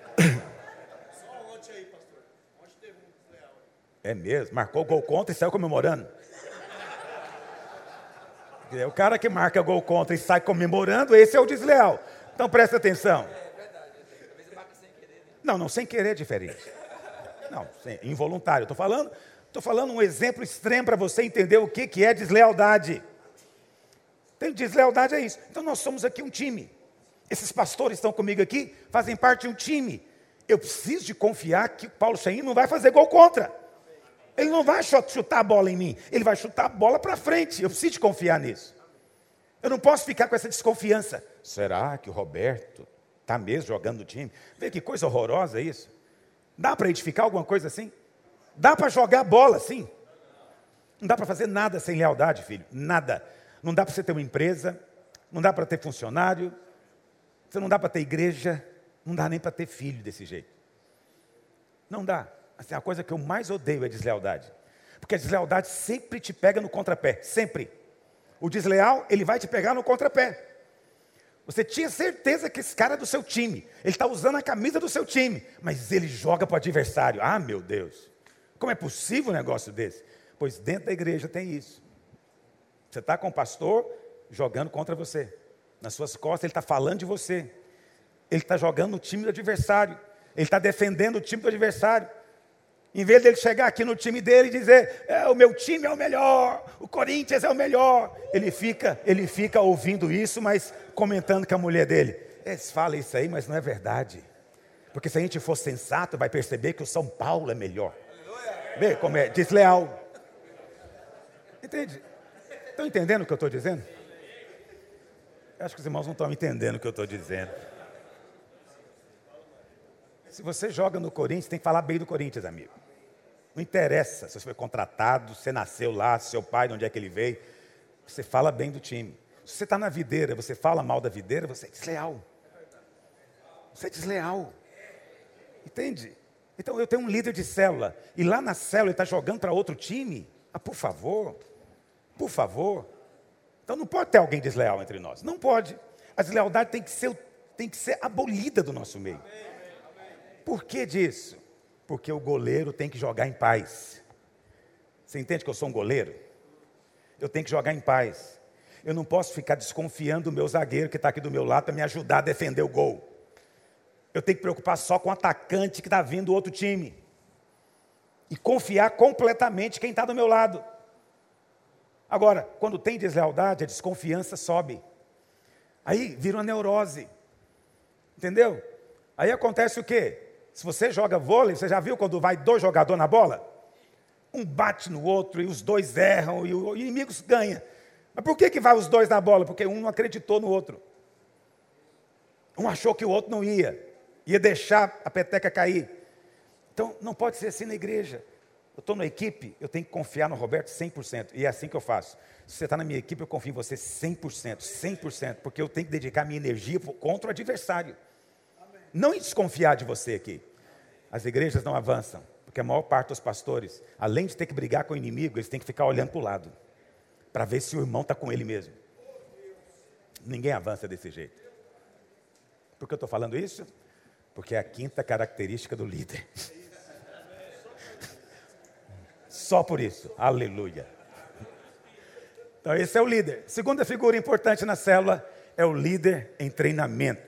Só ontem aí, pastor. Ontem teve um desleal. É mesmo, marcou gol contra e saiu comemorando. É o cara que marca gol contra e sai comemorando, esse é o desleal. Então presta atenção. É verdade. Às vezes marca sem querer. Né? Não, não, sem querer é diferente. Não, sim, involuntário. Estou falando, estou falando um exemplo extremo para você entender o que, que é deslealdade. Tem deslealdade é isso. Então nós somos aqui um time. Esses pastores estão comigo aqui, fazem parte de um time. Eu preciso de confiar que o Paulo Chaim não vai fazer gol contra. Ele não vai chutar a bola em mim, ele vai chutar a bola para frente. Eu preciso de confiar nisso. Eu não posso ficar com essa desconfiança. Será que o Roberto está mesmo jogando no time? Vê que coisa horrorosa isso. Dá para edificar alguma coisa assim? Dá para jogar bola assim? Não dá para fazer nada sem lealdade, filho. Nada. Não dá para você ter uma empresa, não dá para ter funcionário, você não dá para ter igreja, não dá nem para ter filho desse jeito. Não dá. Assim, a coisa que eu mais odeio é deslealdade. Porque a deslealdade sempre te pega no contrapé, sempre. O desleal, ele vai te pegar no contrapé. Você tinha certeza que esse cara é do seu time. Ele está usando a camisa do seu time, mas ele joga para o adversário. Ah, meu Deus, como é possível um negócio desse? Pois dentro da igreja tem isso. Você está com o pastor jogando contra você. Nas suas costas ele está falando de você. Ele está jogando no time do adversário. Ele está defendendo o time do adversário. Em vez dele chegar aqui no time dele e dizer, é, o meu time é o melhor, o Corinthians é o melhor. Ele fica, ele fica ouvindo isso, mas comentando com a mulher dele. Eles falam isso aí, mas não é verdade. Porque se a gente for sensato, vai perceber que o São Paulo é melhor. Vê como é desleal. Entende? Estão entendendo o que eu estou dizendo? Eu acho que os irmãos não estão entendendo o que eu estou dizendo. Se você joga no Corinthians, tem que falar bem do Corinthians, amigo. Não interessa se você foi contratado, você nasceu lá, seu pai, de onde é que ele veio. Você fala bem do time. Se você está na videira, você fala mal da videira, você é desleal. Você é desleal. Entende? Então eu tenho um líder de célula, e lá na célula ele está jogando para outro time. Ah, por favor, por favor. Então não pode ter alguém desleal entre nós. Não pode. A deslealdade tem que ser, tem que ser abolida do nosso meio. Por que disso? Porque o goleiro tem que jogar em paz. Você entende que eu sou um goleiro? Eu tenho que jogar em paz. Eu não posso ficar desconfiando do meu zagueiro que está aqui do meu lado para me ajudar a defender o gol. Eu tenho que preocupar só com o atacante que está vindo do outro time. E confiar completamente quem está do meu lado. Agora, quando tem deslealdade, a desconfiança sobe. Aí vira uma neurose. Entendeu? Aí acontece o quê? Se você joga vôlei, você já viu quando vai dois jogadores na bola? Um bate no outro e os dois erram e o inimigo ganha. Mas por que que vai os dois na bola? Porque um não acreditou no outro. Um achou que o outro não ia. Ia deixar a peteca cair. Então, não pode ser assim na igreja. Eu estou na equipe, eu tenho que confiar no Roberto cem por cento. E é assim que eu faço. Se você está na minha equipe, eu confio em você cem por cento. cem por cento. Porque eu tenho que dedicar minha energia contra o adversário. Não em desconfiar de você aqui. As igrejas não avançam, porque a maior parte dos pastores, além de ter que brigar com o inimigo, eles têm que ficar olhando para o lado, para ver se o irmão está com ele mesmo. Ninguém avança desse jeito. Por que eu estou falando isso? Porque é a quinta característica do líder. Só por isso. Aleluia. Então esse é o líder. Segunda figura importante na célula é o líder em treinamento.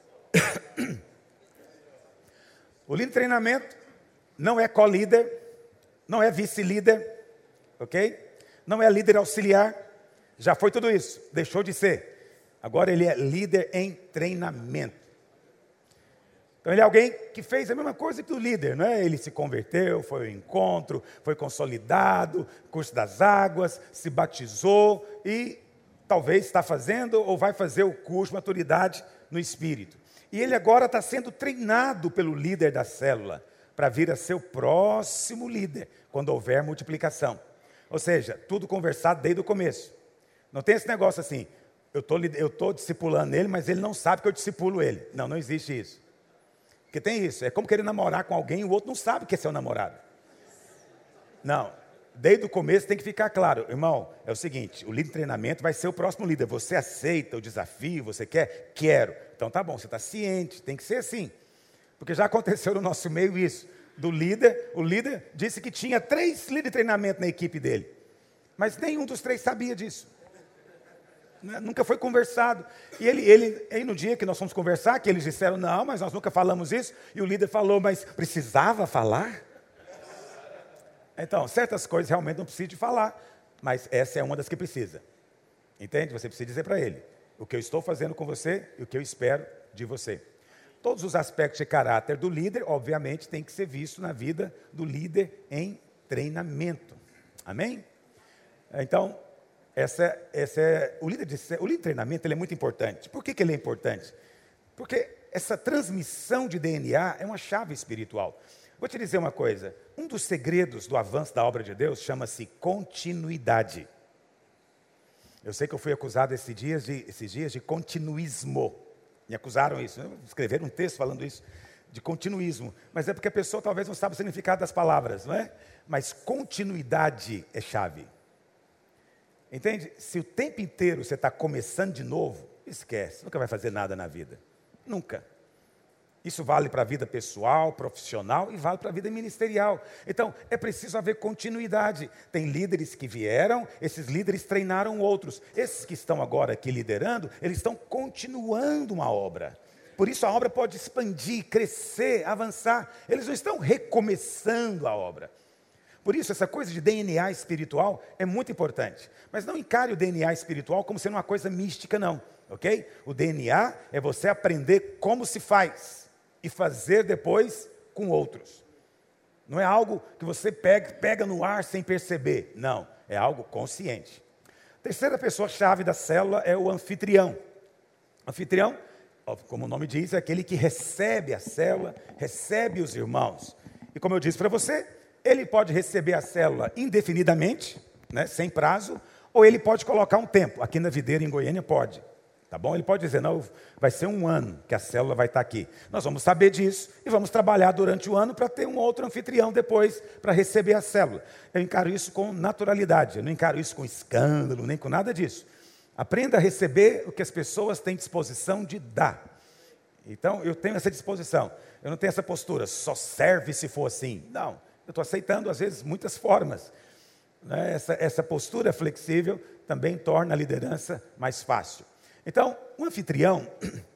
O líder em treinamento não é co-líder, não é vice-líder, ok? Não é líder auxiliar, já foi tudo isso, deixou de ser. Agora ele é líder em treinamento. Então ele é alguém que fez a mesma coisa que o líder, não é? Ele se converteu, foi ao encontro, foi consolidado, curso das águas, se batizou e talvez está fazendo ou vai fazer o curso de maturidade no Espírito. E ele agora está sendo treinado pelo líder da célula para vir a ser o próximo líder, quando houver multiplicação. Ou seja, tudo conversado desde o começo. Não tem esse negócio assim, eu estou eu estou discipulando ele, mas ele não sabe que eu discipulo ele. Não, não existe isso. Porque tem isso, é como querer namorar com alguém e o outro não sabe que é seu namorado. Não, desde o começo tem que ficar claro. Irmão, é o seguinte, o líder de treinamento vai ser o próximo líder. Você aceita o desafio, você quer? Quero. Então tá bom, você está ciente, tem que ser assim. Porque já aconteceu no nosso meio isso. Do líder, o líder disse que tinha três líderes de treinamento na equipe dele. Mas nenhum dos três sabia disso. Nunca foi conversado. E ele, ele, aí no dia que nós fomos conversar, que eles disseram, não, mas nós nunca falamos isso. E o líder falou, mas precisava falar? Então, certas coisas realmente não precisa de falar, mas essa é uma das que precisa. Entende? Você precisa dizer para ele o que eu estou fazendo com você e o que eu espero de você. Todos os aspectos de caráter do líder, obviamente, tem que ser visto na vida do líder em treinamento. Amém? Então, essa, essa é, o, líder de, o líder de treinamento ele é muito importante. Por que, que ele é importante? Porque essa transmissão de D N A é uma chave espiritual. Vou te dizer uma coisa, um dos segredos do avanço da obra de Deus chama-se continuidade. Eu sei que eu fui acusado esses dias de, esses dias de continuismo. Me acusaram isso, né? Escreveram um texto falando isso, de continuismo. Mas é porque a pessoa talvez não sabe o significado das palavras, não é? Mas continuidade é chave. Entende? Se o tempo inteiro você está começando de novo, esquece, nunca vai fazer nada na vida. Nunca. Isso vale para a vida pessoal, profissional e vale para a vida ministerial. Então, é preciso haver continuidade. Tem líderes que vieram, esses líderes treinaram outros. Esses que estão agora aqui liderando, eles estão continuando uma obra. Por isso a obra pode expandir, crescer, avançar. Eles não estão recomeçando a obra. Por isso, essa coisa de D N A espiritual é muito importante. Mas não encare o D N A espiritual como sendo uma coisa mística, não. Ok? O D N A é você aprender como se faz e fazer depois com outros. Não é algo que você pega, pega no ar sem perceber. Não, é algo consciente. A terceira pessoa-chave da célula é o anfitrião. Anfitrião, como o nome diz, é aquele que recebe a célula, recebe os irmãos. E como eu disse para você, ele pode receber a célula indefinidamente, né, sem prazo, ou ele pode colocar um tempo. Aqui na Videira, em Goiânia, pode. Tá bom? Ele pode dizer, não, vai ser um ano que a célula vai estar aqui. Nós vamos saber disso e vamos trabalhar durante o ano para ter um outro anfitrião depois para receber a célula. Eu encaro isso com naturalidade, eu não encaro isso com escândalo, nem com nada disso. Aprenda a receber o que as pessoas têm disposição de dar. Então, eu tenho essa disposição. Eu não tenho essa postura, só serve se for assim. Não, eu estou aceitando, às vezes, muitas formas. Né? Essa, essa postura flexível também torna a liderança mais fácil. Então, um anfitrião,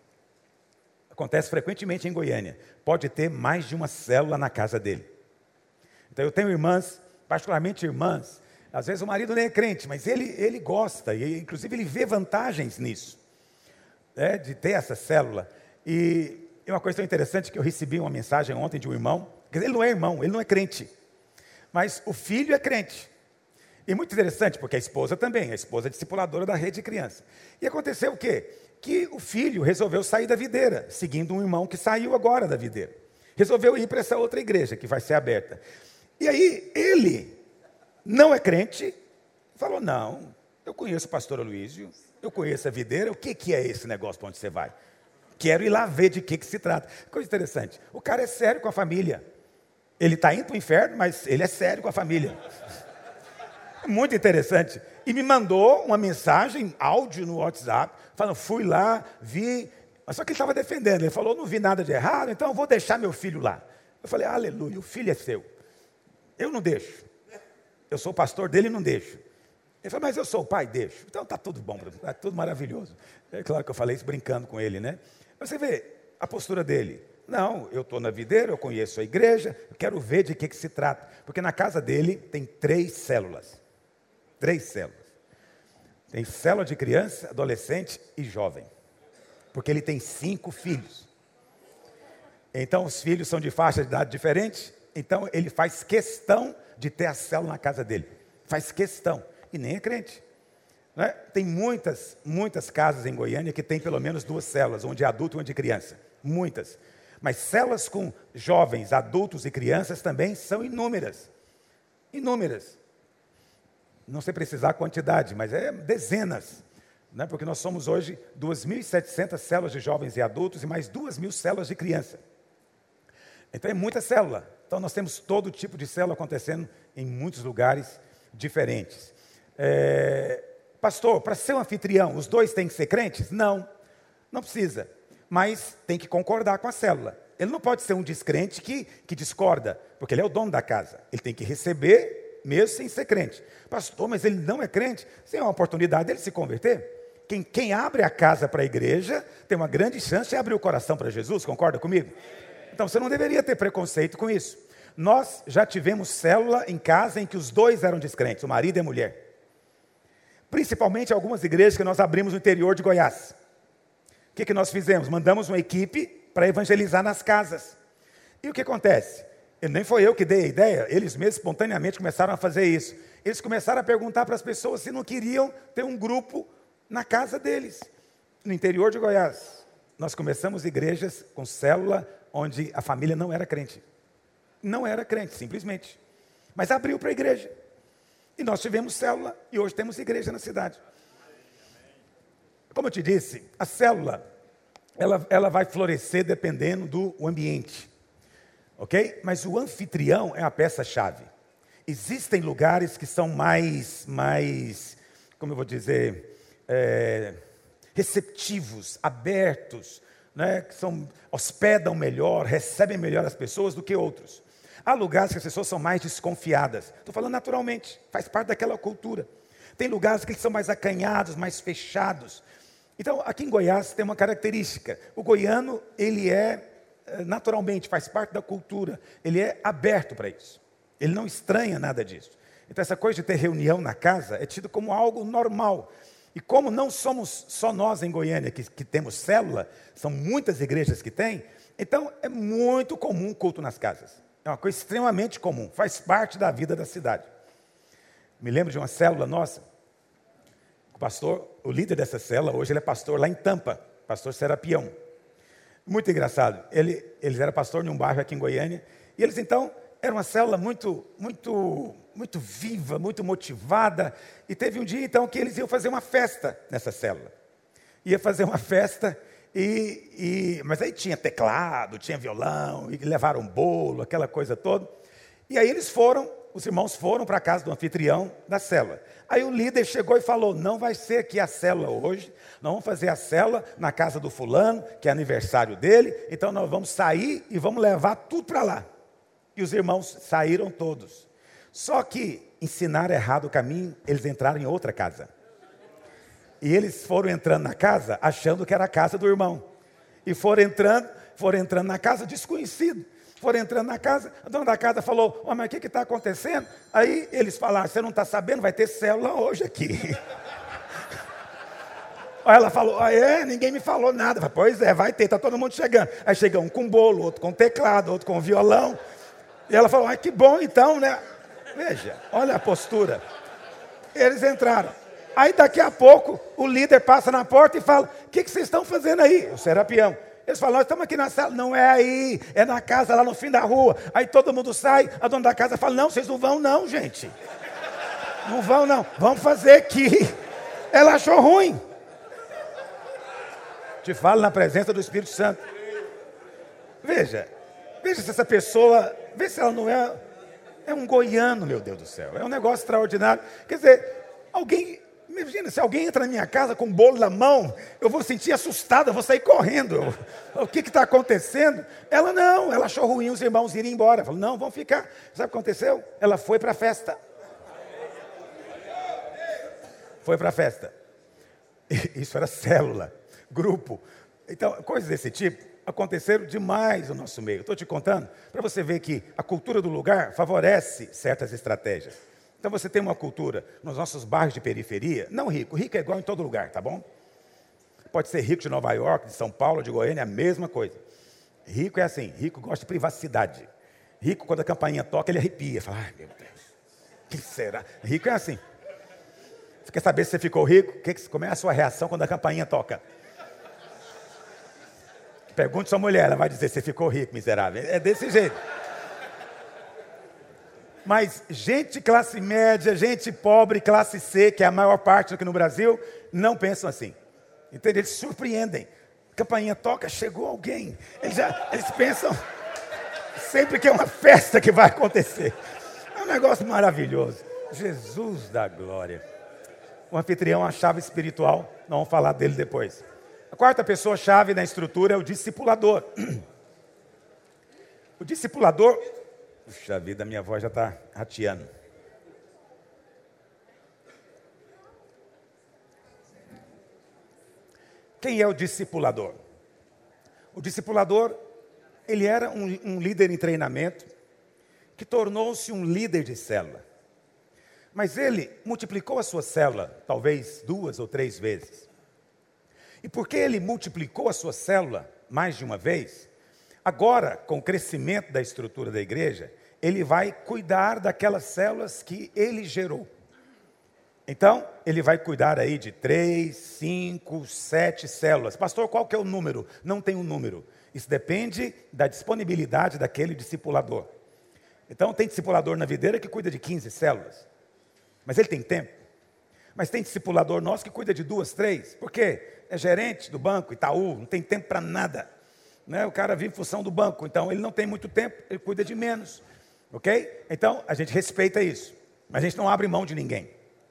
acontece frequentemente em Goiânia, pode ter mais de uma célula na casa dele. Então, eu tenho irmãs, particularmente irmãs, às vezes o marido nem é crente, mas ele, ele gosta, e inclusive ele vê vantagens nisso, né, de ter essa célula. E uma coisa tão interessante que eu recebi uma mensagem ontem de um irmão, quer dizer, ele não é irmão, ele não é crente, mas o filho é crente. E muito interessante, porque a esposa também, a esposa é discipuladora da rede de criança. E aconteceu o quê? Que o filho resolveu sair da videira, seguindo um irmão que saiu agora da videira. Resolveu ir para essa outra igreja que vai ser aberta. E aí, ele não é crente, falou, não, eu conheço o pastor Aloísio, eu conheço a videira, o que, que é esse negócio para onde você vai? Quero ir lá ver de que, que se trata. Coisa interessante, o cara é sério com a família. Ele está indo para o inferno, mas ele é sério com a família. Muito interessante. E me mandou uma mensagem, áudio no WhatsApp, falando, fui lá, vi, mas só que ele estava defendendo. Ele falou, não vi nada de errado, então eu vou deixar meu filho lá. Eu falei, aleluia, o filho é seu. Eu não deixo. Eu sou o pastor dele e não deixo. Ele falou, mas eu sou o pai, deixo. Então está tudo bom, está tudo maravilhoso. É claro que eu falei isso brincando com ele, né? Mas você vê a postura dele. Não, eu estou na videira, eu conheço a igreja, eu quero ver de que, que se trata. Porque na casa dele tem três células. Três células. Tem célula de criança, adolescente e jovem. Porque ele tem cinco filhos. Então os filhos são de faixa de idade diferente. Então ele faz questão de ter a célula na casa dele. Faz questão. E nem é crente. Não é? Tem muitas, muitas casas em Goiânia que tem pelo menos duas células. Uma de adulto e uma de criança. Muitas. Mas células com jovens, adultos e crianças também são inúmeras. Inúmeras. Não sei precisar a quantidade, mas é dezenas, né? Porque nós somos hoje duas mil e setecentas células de jovens e adultos e mais duas mil células de criança. Então é muita célula. Então nós temos todo tipo de célula acontecendo em muitos lugares diferentes. É, pastor, para ser um anfitrião, os dois têm que ser crentes? Não, não precisa, mas tem que concordar com a célula. Ele não pode ser um descrente que, que discorda, porque ele é o dono da casa. Ele tem que receber mesmo sem ser crente. Pastor, mas ele não é crente? Sim, é uma oportunidade dele se converter. Quem, quem abre a casa para a igreja tem uma grande chance de abrir o coração para Jesus, concorda comigo? Então você não deveria ter preconceito com isso. Nós já tivemos célula em casa em que os dois eram descrentes, o marido e a mulher. Principalmente algumas igrejas que nós abrimos no interior de Goiás. O que, que nós fizemos? Mandamos uma equipe para evangelizar nas casas. E o que acontece? E nem foi eu que dei a ideia, eles mesmos espontaneamente começaram a fazer isso. Eles começaram a perguntar para as pessoas se não queriam ter um grupo na casa deles. No interior de Goiás, nós começamos igrejas com célula onde a família não era crente. Não era crente, simplesmente. Mas abriu para a igreja. E nós tivemos célula e hoje temos igreja na cidade. Como eu te disse, a célula, ela, ela vai florescer dependendo do ambiente. Ok? Mas o anfitrião é a peça-chave. Existem lugares que são mais, mais como eu vou dizer, é, receptivos, abertos, né? Que são, hospedam melhor, recebem melhor as pessoas do que outros. Há lugares que as pessoas são mais desconfiadas. Estou falando naturalmente, faz parte daquela cultura. Tem lugares que são mais acanhados, mais fechados. Então, aqui em Goiás tem uma característica. O goiano, ele é, naturalmente, faz parte da cultura. Ele é aberto para isso. Ele não estranha nada disso. Então, essa coisa de ter reunião na casa é tido como algo normal. E como não somos só nós em Goiânia que, que temos célula, são muitas igrejas que têm, então é muito comum culto nas casas. É uma coisa extremamente comum, faz parte da vida da cidade. Me lembro de uma célula nossa, o pastor, o líder dessa célula, hoje ele é pastor lá em Tampa, pastor Serapião. Muito engraçado, ele, eles eram pastor em um bairro aqui em Goiânia, e eles então, era uma célula muito, muito, muito viva, muito motivada, e teve um dia então que eles iam fazer uma festa nessa célula. Ia fazer uma festa, e, e, mas aí tinha teclado, tinha violão, e levaram um bolo, aquela coisa toda. E aí eles foram, os irmãos foram para a casa do anfitrião da célula. Aí o líder chegou e falou, não vai ser aqui a célula hoje, nós vamos fazer a célula na casa do fulano, que é aniversário dele, então nós vamos sair e vamos levar tudo para lá. E os irmãos saíram todos. Só que ensinaram errado o caminho, eles entraram em outra casa. E eles foram entrando na casa, achando que era a casa do irmão. E foram entrando, foram entrando na casa, desconhecido. Foram entrando na casa, a dona da casa falou, oh, mas o que está acontecendo? Aí eles falaram, você não está sabendo, vai ter célula hoje aqui. Aí ela falou, ah, é, ninguém me falou nada. Falei, pois é, vai ter, está todo mundo chegando. Aí chega um com bolo, outro com teclado, outro com violão. E ela falou, ah, que bom então, né? Veja, olha a postura. Eles entraram. Aí daqui a pouco, o líder passa na porta e fala, o que, que vocês estão fazendo aí? O Serapião. Eles falam, nós estamos aqui na sala. Não é aí, é na casa lá no fim da rua. Aí todo mundo sai, a dona da casa fala, não, vocês não vão não, gente. Não vão não, vamos fazer aqui. Ela achou ruim. Te falo na presença do Espírito Santo. Veja, veja se essa pessoa, veja se ela não é, é um goiano, meu Deus do céu. É um negócio extraordinário. Quer dizer, alguém... Imagina, se alguém entra na minha casa com um bolo na mão, eu vou sentir assustado, eu vou sair correndo. Eu, o que está acontecendo? Ela não, ela achou ruim os irmãos irem embora. Falou, não, vão ficar. Sabe o que aconteceu? Ela foi para a festa. Foi para a festa. Isso era célula, grupo. Então, coisas desse tipo aconteceram demais no nosso meio. Estou te contando para você ver que a cultura do lugar favorece certas estratégias. Então você tem uma cultura nos nossos bairros de periferia, não rico, rico é igual em todo lugar, tá bom? Pode ser rico de Nova York, de São Paulo, de Goiânia, é a mesma coisa. Rico é assim, rico gosta de privacidade. Rico, quando a campainha toca, ele arrepia, fala, ai meu Deus, que será? Rico é assim. Você quer saber se você ficou rico? Que que, como é a sua reação quando a campainha toca? Pergunte sua mulher, ela vai dizer, você ficou rico, miserável. É desse jeito. Mas gente classe média, gente pobre, classe C, que é a maior parte aqui no Brasil, não pensam assim. Entende? Eles se surpreendem. A campainha toca, chegou alguém. Eles, já, eles pensam sempre que é uma festa que vai acontecer. É um negócio maravilhoso. Jesus da glória. O anfitrião é a chave espiritual, nós vamos falar dele depois. A quarta pessoa-chave na estrutura é o discipulador. O discipulador... Puxa vida, minha voz já está rateando. Quem é o discipulador? O discipulador, ele era um, um líder em treinamento, que tornou-se um líder de célula. Mas ele multiplicou a sua célula, talvez duas ou três vezes. E porque ele multiplicou a sua célula mais de uma vez, agora, com o crescimento da estrutura da igreja, ele vai cuidar daquelas células que ele gerou. Então, ele vai cuidar aí de três, cinco, sete células. Pastor, qual que é o número? Não tem um número. Isso depende da disponibilidade daquele discipulador. Então, tem discipulador na videira que cuida de quinze células. Mas ele tem tempo. Mas tem discipulador nosso que cuida de duas, três. Por quê? É gerente do banco, Itaú, não tem tempo para nada. Né? O cara vive em função do banco, então ele não tem muito tempo, ele cuida de menos. Ok? Então, a gente respeita isso. Mas a gente não abre mão de ninguém.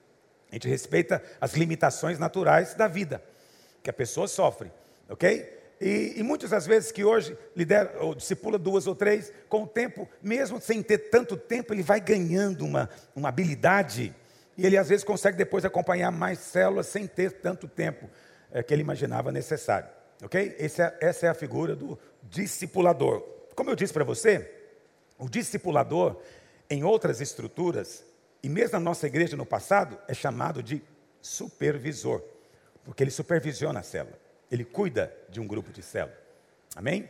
A gente respeita as limitações naturais da vida, que a pessoa sofre, ok? E, e muitas das vezes que hoje lidera, ou discipula duas ou três, com o tempo, mesmo sem ter tanto tempo, ele vai ganhando uma, uma habilidade, e ele às vezes consegue depois acompanhar mais células sem ter tanto tempo é, que ele imaginava necessário, ok? Esse é, essa é a figura do discipulador. Como eu disse para você, o discipulador, em outras estruturas, e mesmo na nossa igreja no passado, é chamado de supervisor, porque ele supervisiona a célula, ele cuida de um grupo de célula, amém?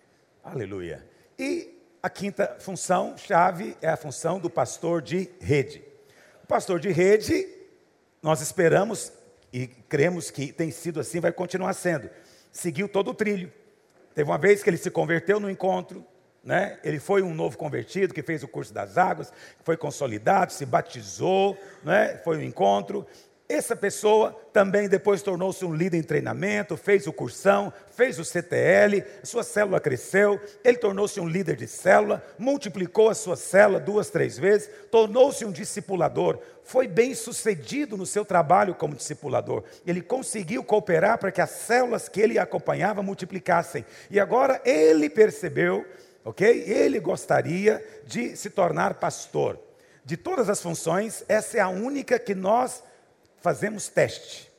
Aleluia. E a quinta função, chave, é a função do pastor de rede. O pastor de rede, nós esperamos e cremos que tem sido assim, vai continuar sendo, seguiu todo o trilho. Teve uma vez que ele se converteu no encontro, né? Ele foi um novo convertido, que fez o curso das águas, foi consolidado, se batizou, né? Foi um encontro. Essa pessoa também depois tornou-se um líder em treinamento, fez o cursão, fez o C T L, sua célula cresceu, ele tornou-se um líder de célula, multiplicou a sua célula duas, três vezes, tornou-se um discipulador, foi bem sucedido no seu trabalho como discipulador. Ele conseguiu cooperar para que as células que ele acompanhava multiplicassem. E agora ele percebeu, ok? Ele gostaria de se tornar pastor. De todas as funções, essa é a única que nós fazemos teste.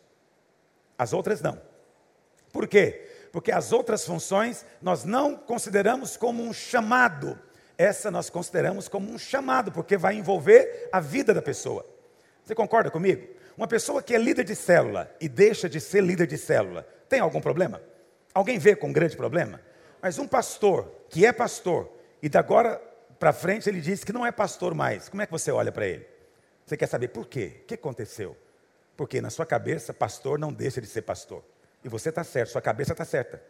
As outras não. Por quê? Porque as outras funções nós não consideramos como um chamado. Essa nós consideramos como um chamado, porque vai envolver a vida da pessoa. Você concorda comigo? Uma pessoa que é líder de célula e deixa de ser líder de célula, tem algum problema? Alguém vê com um grande problema? Mas um pastor que é pastor e de agora para frente ele diz que não é pastor mais, como é que você olha para ele? Você quer saber por quê? O que aconteceu? Porque na sua cabeça, pastor não deixa de ser pastor. E você está certo, sua cabeça está certa.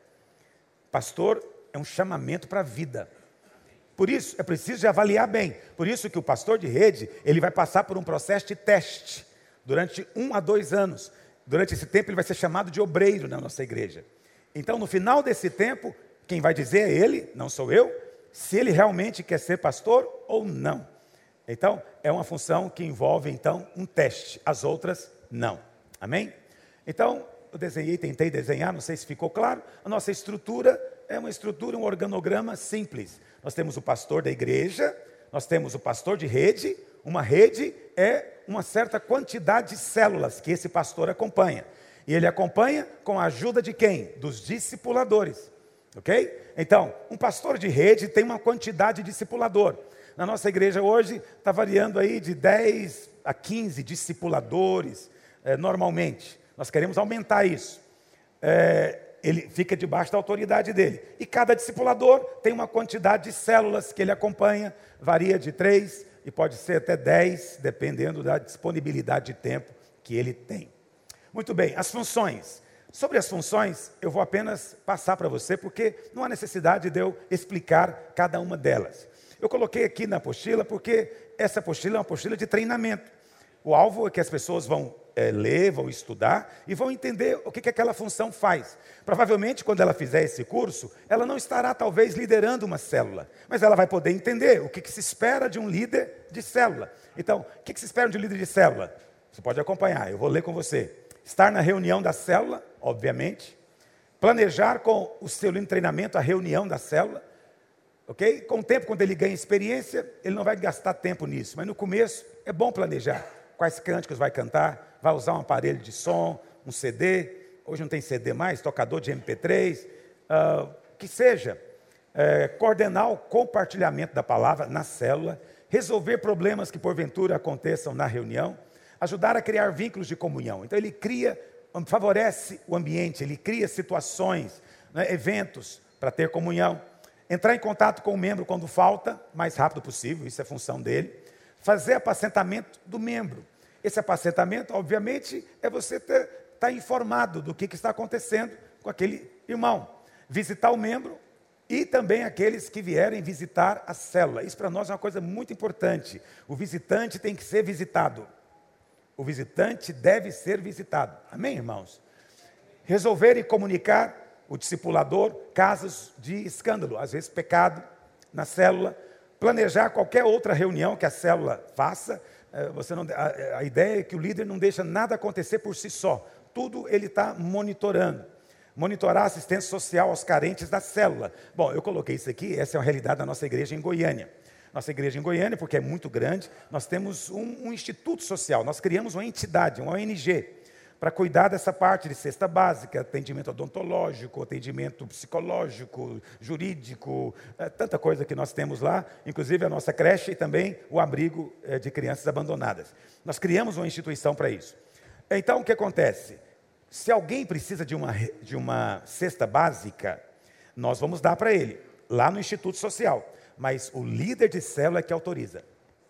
Pastor é um chamamento para a vida. Por isso, é preciso de avaliar bem. Por isso que o pastor de rede, ele vai passar por um processo de teste. Durante um a dois anos. Durante esse tempo, ele vai ser chamado de obreiro na nossa igreja. Então, no final desse tempo, quem vai dizer é ele, não sou eu, se ele realmente quer ser pastor ou não. Então, é uma função que envolve, então, um teste. As outras, não. Amém? Então, eu desenhei, tentei desenhar, não sei se ficou claro. A nossa estrutura é uma estrutura, um organograma simples. Nós temos o pastor da igreja, nós temos o pastor de rede. Uma rede é uma certa quantidade de células que esse pastor acompanha. E ele acompanha com a ajuda de quem? Dos discipuladores. Ok? Então, um pastor de rede tem uma quantidade de discipulador. Na nossa igreja hoje está variando aí de dez a quinze discipuladores, é, normalmente. Nós queremos aumentar isso. É, ele fica debaixo da autoridade dele. E cada discipulador tem uma quantidade de células que ele acompanha, varia de três e pode ser até dez, dependendo da disponibilidade de tempo que ele tem. Muito bem, as funções. Sobre as funções, eu vou apenas passar para você, porque não há necessidade de eu explicar cada uma delas. Eu coloquei aqui na apostila, porque essa apostila é uma apostila de treinamento. O alvo é que as pessoas vão é, ler, vão estudar e vão entender o que, que aquela função faz. Provavelmente, quando ela fizer esse curso, ela não estará, talvez, liderando uma célula, mas ela vai poder entender o que, que se espera de um líder de célula. Então, o que, que se espera de um líder de célula? Você pode acompanhar, eu vou ler com você. Estar na reunião da célula, obviamente. Planejar com o seu treinamento a reunião da célula. Ok? Com o tempo, quando ele ganha experiência, ele não vai gastar tempo nisso. Mas no começo, é bom planejar. Quais cânticos vai cantar? Vai usar um aparelho de som, um C D. Hoje não tem C D mais, tocador de M P três. Uh, que seja. é, coordenar o compartilhamento da palavra na célula, resolver problemas que porventura aconteçam na reunião, ajudar a criar vínculos de comunhão. Então ele cria, favorece o ambiente, ele cria situações, né, eventos para ter comunhão. Entrar em contato com o membro quando falta, mais rápido possível, isso é função dele. Fazer apacentamento do membro. Esse apacentamento, obviamente, é você estar tá informado do que, que está acontecendo com aquele irmão. Visitar o membro e também aqueles que vierem visitar a célula. Isso para nós é uma coisa muito importante. O visitante tem que ser visitado. O visitante deve ser visitado. Amém, irmãos? Resolver e comunicar o discipulador casos de escândalo, às vezes pecado na célula. Planejar qualquer outra reunião que a célula faça. Você não, a, a ideia é que o líder não deixa nada acontecer por si só. Tudo ele está monitorando. Monitorar a assistência social aos carentes da célula. Bom, eu coloquei isso aqui, essa é uma realidade da nossa igreja em Goiânia. Nossa igreja em Goiânia, porque é muito grande, nós temos um, um instituto social, nós criamos uma entidade, uma O N G, para cuidar dessa parte de cesta básica, atendimento odontológico, atendimento psicológico, jurídico, é, tanta coisa que nós temos lá, inclusive a nossa creche e também o abrigo é, de crianças abandonadas. Nós criamos uma instituição para isso. Então, o que acontece? Se alguém precisa de uma, de uma cesta básica, nós vamos dar para ele, lá no Instituto Social. Mas o líder de célula é que autoriza.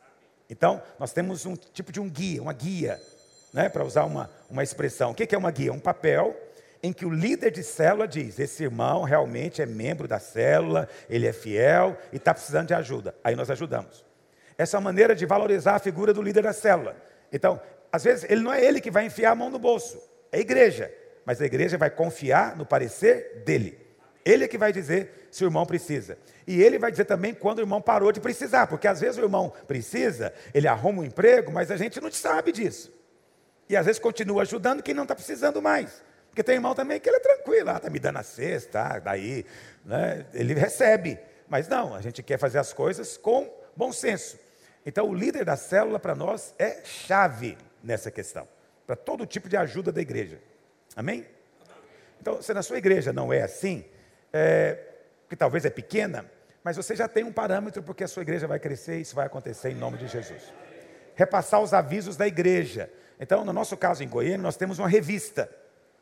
Então, nós temos um tipo de um guia, uma guia, né, para usar uma, uma expressão. O que é uma guia? Um papel em que o líder de célula diz, esse irmão realmente é membro da célula, ele é fiel e está precisando de ajuda. Aí nós ajudamos. Essa é uma maneira de valorizar a figura do líder da célula. Então, às vezes, ele não é ele que vai enfiar a mão no bolso. É a igreja, mas a igreja vai confiar no parecer dele. Ele é que vai dizer se o irmão precisa. E ele vai dizer também quando o irmão parou de precisar, porque às vezes o irmão precisa, ele arruma um emprego, mas a gente não sabe disso. E às vezes continua ajudando quem não está precisando mais. Porque tem irmão também que ele é tranquilo, está ah, me dando a cesta, ah, daí, né, ele recebe. Mas não, a gente quer fazer as coisas com bom senso. Então o líder da célula para nós é chave nessa questão. Para todo tipo de ajuda da igreja. Amém? Então, se na sua igreja não é assim, é, que talvez é pequena, mas você já tem um parâmetro porque a sua igreja vai crescer e isso vai acontecer em nome de Jesus. Repassar os avisos da igreja. Então, no nosso caso em Goiânia, nós temos uma revista.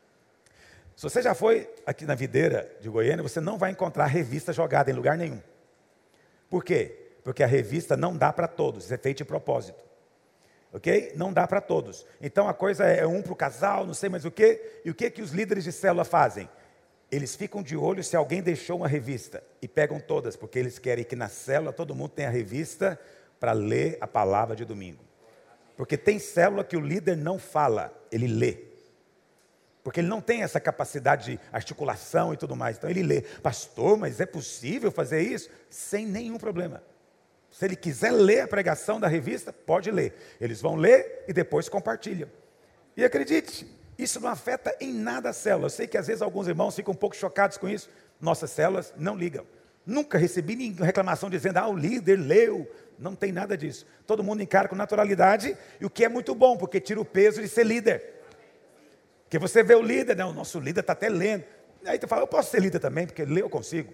Se você já foi aqui na videira de Goiânia, você não vai encontrar revista jogada em lugar nenhum. Por quê? Porque a revista não dá para todos, isso é feito de propósito. Ok? Não dá para todos. Então a coisa é um para o casal, não sei mais o quê. E o que que os líderes de célula fazem? Eles ficam de olho se alguém deixou uma revista. E pegam todas, porque eles querem que na célula todo mundo tenha a revista para ler a palavra de domingo. Porque tem célula que o líder não fala, ele lê. Porque ele não tem essa capacidade de articulação e tudo mais. Então ele lê. Pastor, mas é possível fazer isso? Sem nenhum problema. Se ele quiser ler a pregação da revista, pode ler. Eles vão ler e depois compartilham. E acredite, isso não afeta em nada a célula. Eu sei que às vezes alguns irmãos ficam um pouco chocados com isso. Nossas células não ligam. Nunca recebi nenhuma reclamação dizendo, ah, o líder leu. Não tem nada disso. Todo mundo encara com naturalidade, e o que é muito bom, porque tira o peso de ser líder. Porque você vê o líder, não, o nosso líder está até lendo. Aí tu fala, eu posso ser líder também, porque ler eu consigo.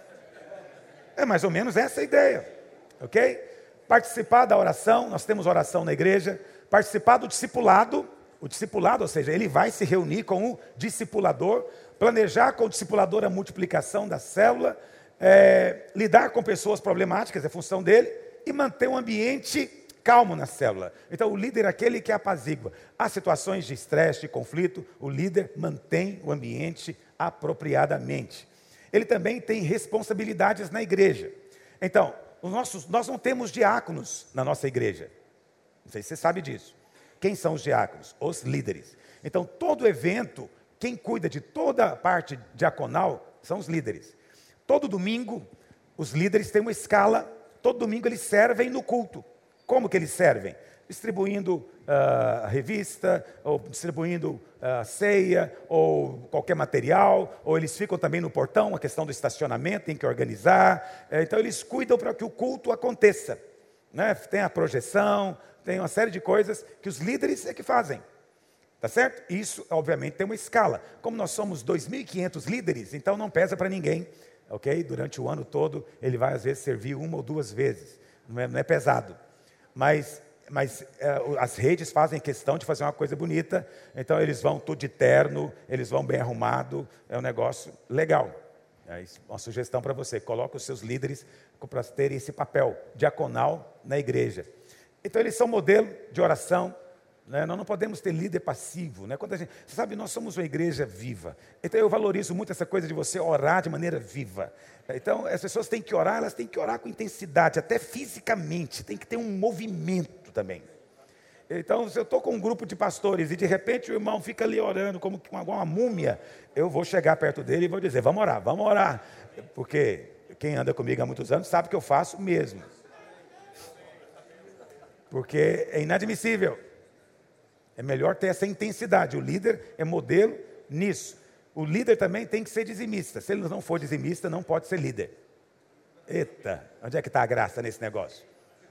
É mais ou menos essa a ideia. Ok? Participar da oração, nós temos oração na igreja. Participar do discipulado, o discipulado, ou seja, ele vai se reunir com o discipulador. Planejar com o discipulador a multiplicação da célula. É, lidar com pessoas problemáticas, é função dele. E manter um ambiente calmo na célula. Então o líder é aquele que apazigua. Há situações de estresse, de conflito, o líder mantém o ambiente apropriadamente. Ele também tem responsabilidades na igreja. Então, Os nossos, nós não temos diáconos na nossa igreja. Não sei se você sabe disso. Quem são os diáconos? Os líderes. Então, todo evento, quem cuida de toda a parte diaconal são os líderes. Todo domingo, os líderes têm uma escala. Todo domingo eles servem no culto. Como que eles servem? Distribuindo uh, a revista, ou distribuindo a uh, ceia, ou qualquer material, ou eles ficam também no portão, a questão do estacionamento, tem que organizar. É, então eles cuidam para que o culto aconteça. Né? Tem a projeção, tem uma série de coisas que os líderes é que fazem. Tá certo? Isso, obviamente, tem uma escala. Como nós somos dois mil e quinhentos líderes, então não pesa para ninguém ok? Durante o ano todo, ele vai às vezes servir uma ou duas vezes, não é, não é pesado, mas, mas é, as redes fazem questão de fazer uma coisa bonita, então eles vão tudo de terno, eles vão bem arrumado, é um negócio legal. É uma sugestão para você, coloque os seus líderes para terem esse papel diaconal na igreja. Então eles são modelo de oração, né? Nós não podemos ter líder passivo, né? Quando a gente, você sabe, nós somos uma igreja viva, então eu valorizo muito essa coisa de você orar de maneira viva. Então as pessoas têm que orar, elas têm que orar com intensidade, até fisicamente, tem que ter um movimento também. Então, se eu estou com um grupo de pastores e de repente o irmão fica ali orando como uma, uma múmia, eu vou chegar perto dele e vou dizer, vamos orar, vamos orar. Porque quem anda comigo há muitos anos sabe que eu faço mesmo. Porque é inadmissível. É melhor ter essa intensidade. O líder é modelo nisso. O líder também tem que ser dizimista. Se ele não for dizimista, não pode ser líder. Eita, onde é que está a graça nesse negócio?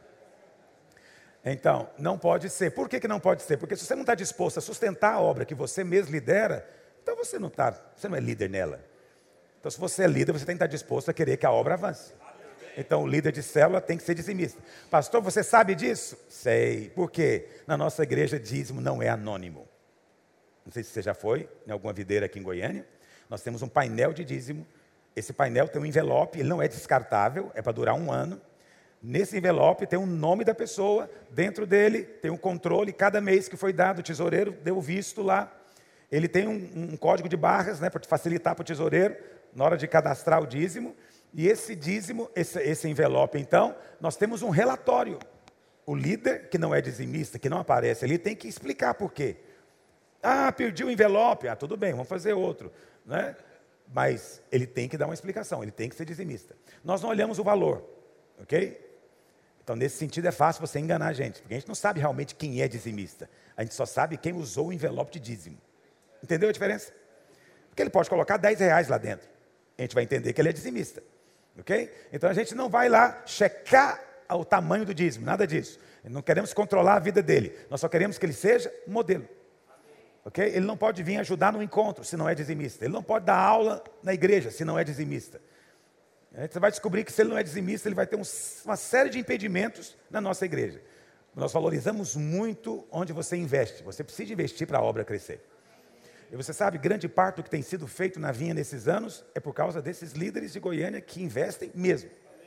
Então, não pode ser. Por que que não pode ser? Porque se você não está disposto a sustentar a obra que você mesmo lidera, então você não está, você não é líder nela. Então, se você é líder, você tem que estar disposto a querer que a obra avance. Então, o líder de célula tem que ser dizimista. Pastor, você sabe disso? Sei. Por quê? Na nossa igreja, dízimo não é anônimo. Não sei se você já foi em alguma videira aqui em Goiânia. Nós temos um painel de dízimo. Esse painel tem um envelope, ele não é descartável, é para durar um ano. Nesse envelope tem o nome da pessoa, dentro dele tem um controle, cada mês que foi dado, o tesoureiro deu visto lá. Ele tem um, um código de barras, né, para facilitar para o tesoureiro, na hora de cadastrar o dízimo. E esse dízimo, esse, esse envelope então, nós temos um relatório. O líder, que não é dizimista, que não aparece ali, tem que explicar por quê. Ah, perdi o envelope, ah, tudo bem, vamos fazer outro, né? Mas ele tem que dar uma explicação, ele tem que ser dizimista. Nós não olhamos o valor, ok? Então, nesse sentido, é fácil você enganar a gente, porque a gente não sabe realmente quem é dizimista. A gente só sabe quem usou o envelope de dízimo. Entendeu a diferença? Porque ele pode colocar dez reais lá dentro. A gente vai entender que ele é dizimista. Ok? Então, a gente não vai lá checar o tamanho do dízimo, nada disso. Não queremos controlar a vida dele. Nós só queremos que ele seja um modelo. Ok? Ele não pode vir ajudar no encontro, se não é dizimista. Ele não pode dar aula na igreja, se não é dizimista. Você vai descobrir que se ele não é dizimista, ele vai ter um, uma série de impedimentos na nossa igreja. Nós valorizamos muito onde você investe. Você precisa investir para a obra crescer. E você sabe, grande parte do que tem sido feito na vinha nesses anos é por causa desses líderes de Goiânia que investem mesmo.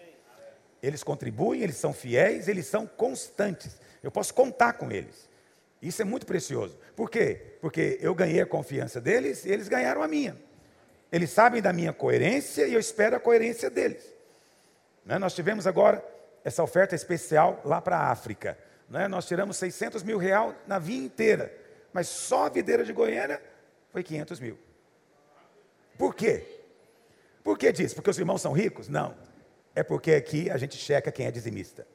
Eles contribuem, eles são fiéis, eles são constantes. Eu posso contar com eles. Isso é muito precioso. Por quê? Porque eu ganhei a confiança deles e eles ganharam a minha. Eles sabem da minha coerência e eu espero a coerência deles. Né? Nós tivemos agora essa oferta especial lá para a África. Né? Nós tiramos seiscentos mil reais na vinha inteira. Mas só a videira de Goiânia foi quinhentos mil. Por quê? Por que disso? Porque os irmãos são ricos? Não. É porque aqui a gente checa quem é dizimista.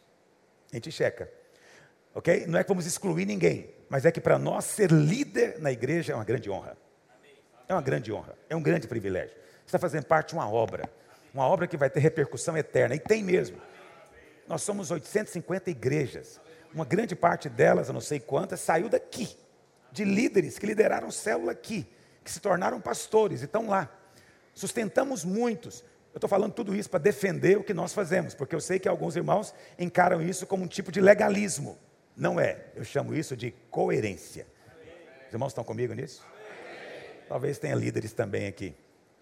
A gente checa. Ok? Não é que vamos excluir ninguém. Mas é que para nós ser líder na igreja é uma grande honra. É uma grande honra, é um grande privilégio. Você está fazendo parte de uma obra, uma obra que vai ter repercussão eterna, e tem mesmo. Nós somos oitocentas e cinquenta igrejas, uma grande parte delas, eu não sei quantas, saiu daqui, de líderes que lideraram célula aqui, que se tornaram pastores e estão lá. Sustentamos muitos. Eu estou falando tudo isso para defender o que nós fazemos, porque eu sei que alguns irmãos encaram isso como um tipo de legalismo. Não é, eu chamo isso de coerência. Os irmãos estão comigo nisso? Talvez tenha líderes também aqui.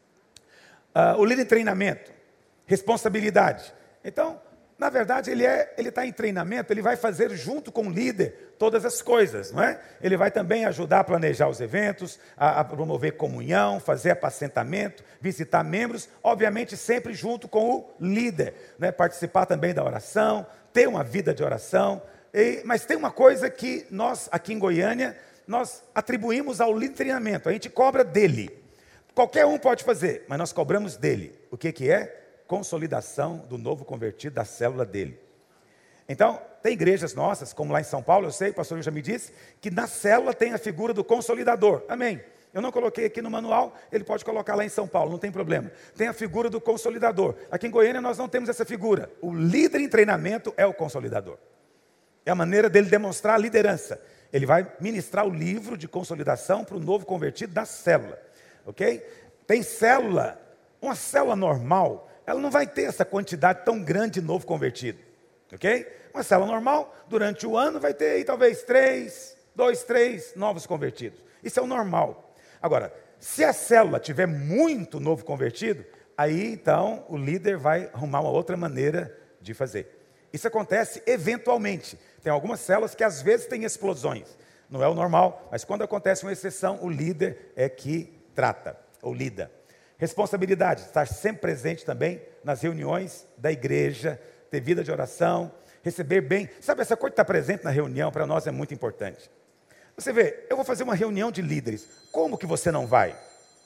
Uh, o líder em treinamento, responsabilidade. Então, na verdade, ele é, ele está em treinamento, ele vai fazer junto com o líder todas as coisas, não é? Ele vai também ajudar a planejar os eventos, a, a promover comunhão, fazer apacentamento, visitar membros, obviamente sempre junto com o líder, né? Participar também da oração, ter uma vida de oração. E, mas tem uma coisa que nós, aqui em Goiânia, nós atribuímos ao líder de treinamento, a gente cobra dele. Qualquer um pode fazer, mas nós cobramos dele. O que, que é? Consolidação do novo convertido, da célula dele. Então, tem igrejas nossas, como lá em São Paulo, eu sei, o pastor já me disse, que na célula tem a figura do consolidador. Amém. Eu não coloquei aqui no manual, ele pode colocar lá em São Paulo, não tem problema. Tem a figura do consolidador. Aqui em Goiânia nós não temos essa figura. O líder em treinamento é o consolidador. É a maneira dele demonstrar a liderança. Ele vai ministrar o livro de consolidação para o novo convertido da célula. Ok? Tem célula uma célula normal, ela não vai ter essa quantidade tão grande de novo convertido. Ok? Uma célula normal, durante o ano, vai ter aí talvez três, dois, três novos convertidos. Isso é o normal. Agora, se a célula tiver muito novo convertido, aí então o líder vai arrumar uma outra maneira de fazer. Isso acontece eventualmente. Tem algumas células que às vezes têm explosões. Não é o normal, mas quando acontece uma exceção, o líder é que trata, ou lida. Responsabilidade, estar sempre presente também nas reuniões da igreja, ter vida de oração, receber bem. Sabe, essa coisa de estar presente na reunião para nós é muito importante. Você vê, eu vou fazer uma reunião de líderes. Como que você não vai?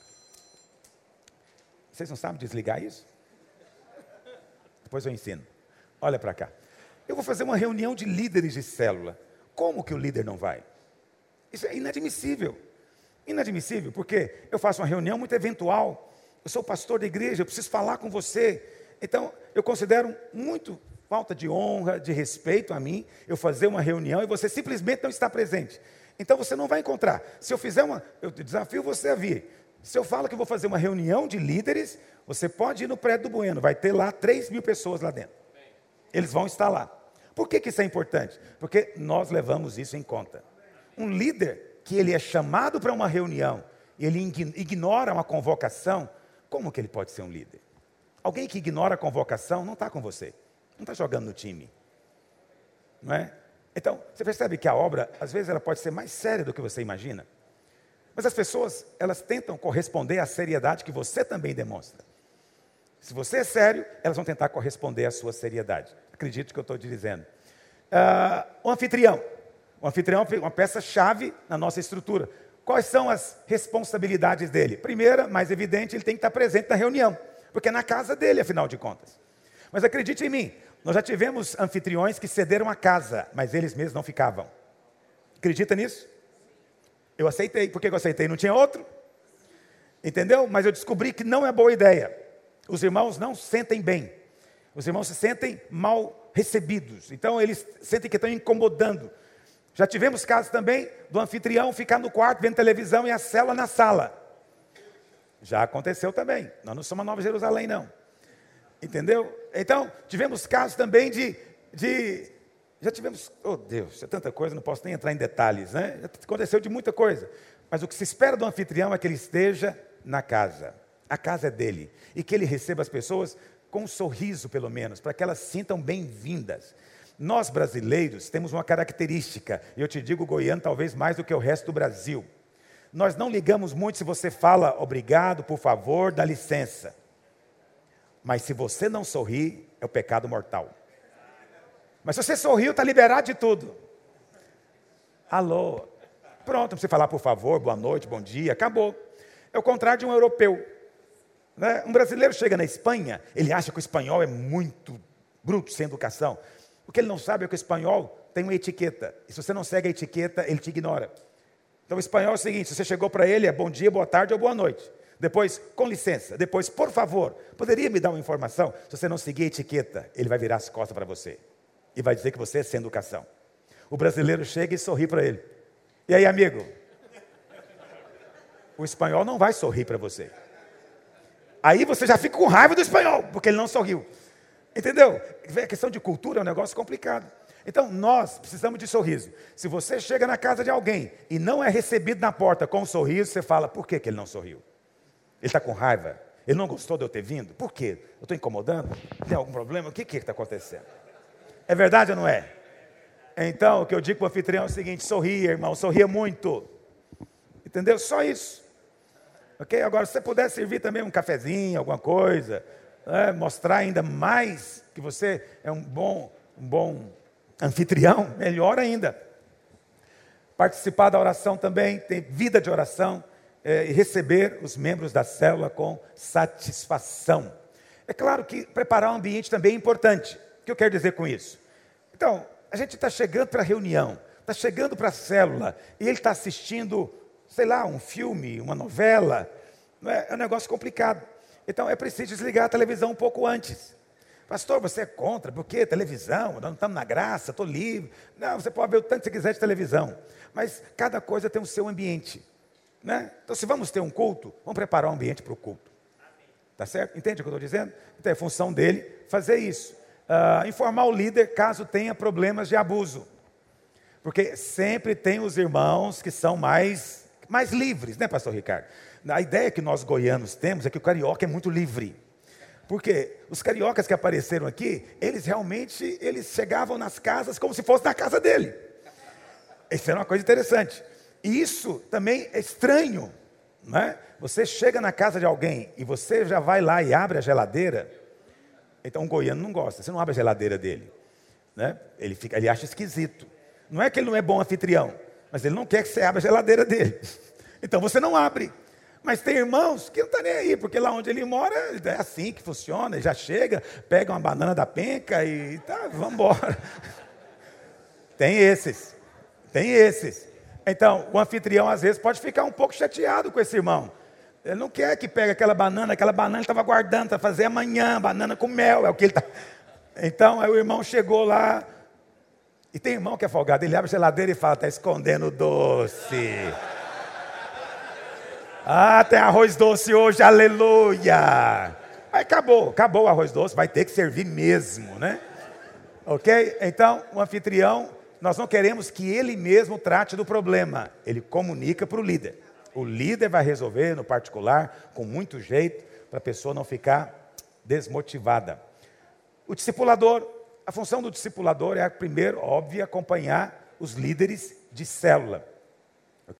Vocês não sabem desligar isso? Depois eu ensino. Olha para cá. Eu vou fazer uma reunião de líderes de célula. Como que o líder não vai? Isso é inadmissível. Inadmissível, porque eu faço uma reunião muito eventual. Eu sou pastor da igreja, eu preciso falar com você. Então, eu considero muito falta de honra, de respeito a mim, eu fazer uma reunião e você simplesmente não está presente. Então, você não vai encontrar. Se eu fizer uma, eu desafio você a vir. Se eu falo que vou fazer uma reunião de líderes, você pode ir no prédio do Bueno, vai ter lá três mil pessoas lá dentro. Eles vão estar lá. Por que que isso é importante? Porque nós levamos isso em conta. Um líder que ele é chamado para uma reunião e ele ignora uma convocação, como que ele pode ser um líder? Alguém que ignora a convocação não está com você, não está jogando no time, não é? Então, você percebe que a obra, às vezes, ela pode ser mais séria do que você imagina. Mas as pessoas, elas tentam corresponder à seriedade que você também demonstra. Se você é sério, elas vão tentar corresponder à sua seriedade. Acredite no que eu estou te dizendo. Uh, o anfitrião. O anfitrião é uma peça-chave na nossa estrutura. Quais são as responsabilidades dele? Primeira, mais evidente, ele tem que estar presente na reunião. Porque é na casa dele, afinal de contas. Mas acredite em mim, nós já tivemos anfitriões que cederam a casa, mas eles mesmos não ficavam. Acredita nisso? Eu aceitei. Por que eu aceitei? Não tinha outro? Entendeu? Mas eu descobri que não é boa ideia. Os irmãos não se sentem bem. Os irmãos se sentem mal recebidos. Então eles sentem que estão incomodando. Já tivemos casos também do anfitrião ficar no quarto vendo televisão e a célula na sala. Já aconteceu também. Nós não somos a Nova Jerusalém, não. Entendeu? Então, tivemos casos também de... de já tivemos... Oh, Deus, é tanta coisa, não posso nem entrar em detalhes, né? Já aconteceu de muita coisa. Mas o que se espera do anfitrião é que ele esteja na casa. A casa é dele. E que ele receba as pessoas com um sorriso, pelo menos, para que elas se sintam bem-vindas. Nós, brasileiros, temos uma característica, e eu te digo, goiano, talvez mais do que o resto do Brasil. Nós não ligamos muito se você fala obrigado, por favor, dá licença. Mas se você não sorrir, é o pecado mortal. Mas se você sorriu, está liberado de tudo. Alô. Pronto, não precisa falar por favor, boa noite, bom dia, acabou. É o contrário de um europeu. Né? Um brasileiro chega na Espanha, ele acha que o espanhol é muito bruto, sem educação. O que ele não sabe é que o espanhol tem uma etiqueta. E se você não segue a etiqueta, ele te ignora. Então o espanhol é o seguinte, se você chegou para ele, é bom dia, boa tarde ou boa noite. Depois, com licença. Depois, por favor, poderia me dar uma informação? Se você não seguir a etiqueta, ele vai virar as costas para você. E vai dizer que você é sem educação. O brasileiro chega e sorri para ele. E aí, amigo? O espanhol não vai sorrir para você. Aí você já fica com raiva do espanhol, porque ele não sorriu. Entendeu? A questão de cultura é um negócio complicado. Então, nós precisamos de sorriso. Se você chega na casa de alguém e não é recebido na porta com um sorriso, você fala, por que que ele não sorriu? Ele está com raiva? Ele não gostou de eu ter vindo? Por quê? Eu estou incomodando? Tem algum problema? O que que está acontecendo? É verdade ou não é? Então, o que eu digo para o anfitrião é o seguinte, sorria, irmão, sorria muito. Entendeu? Só isso. Ok? Agora, se você puder servir também um cafezinho, alguma coisa, né? Mostrar ainda mais que você é um bom, um bom anfitrião, melhor ainda. Participar da oração também, ter vida de oração, é, e receber os membros da célula com satisfação. É claro que preparar o ambiente também é importante. O que eu quero dizer com isso? Então, a gente está chegando para a reunião, está chegando para a célula, e ele está assistindo, sei lá, um filme, uma novela, não é? É um negócio complicado. Então, é preciso desligar a televisão um pouco antes. Pastor, você é contra, porque televisão, nós não estamos na graça, estou livre. Não, você pode ver o tanto que você quiser de televisão, mas cada coisa tem o seu ambiente. Né? Então, se vamos ter um culto, vamos preparar o ambiente para o culto. Tá certo? Entende o que eu estou dizendo? Então é função dele fazer isso. Uh, informar o líder caso tenha problemas de abuso. Porque sempre tem os irmãos que são mais, mais livres, né, pastor Ricardo? A ideia que nós goianos temos é que o carioca é muito livre. Porque os cariocas que apareceram aqui, eles realmente eles chegavam nas casas como se fosse na casa dele. Isso é uma coisa interessante. E isso também é estranho, né? Você chega na casa de alguém e você já vai lá e abre a geladeira. Então um goiano não gosta, você não abre a geladeira dele, né? Ele, fica, ele acha esquisito. Não é que ele não é bom anfitrião, mas ele não quer que você abra a geladeira dele. Então você não abre. Mas tem irmãos que não estão nem aí, porque lá onde ele mora é assim que funciona, ele já chega, pega uma banana da penca e tá, vamos embora. Tem esses, tem esses. Então, o anfitrião às vezes pode ficar um pouco chateado com esse irmão. Ele não quer que pegue aquela banana, aquela banana ele estava guardando para fazer amanhã, banana com mel, é o que ele está... Então, aí o irmão chegou lá, e tem irmão que é folgado, ele abre a geladeira e fala, está escondendo o doce. Ah, tem arroz doce hoje, aleluia. Aí acabou, acabou o arroz doce, vai ter que servir mesmo, né? Ok? Então, o anfitrião, nós não queremos que ele mesmo trate do problema. Ele comunica para o líder. O líder vai resolver no particular, com muito jeito, para a pessoa não ficar desmotivada. O discipulador, a função do discipulador é, primeiro, óbvio, acompanhar os líderes de célula.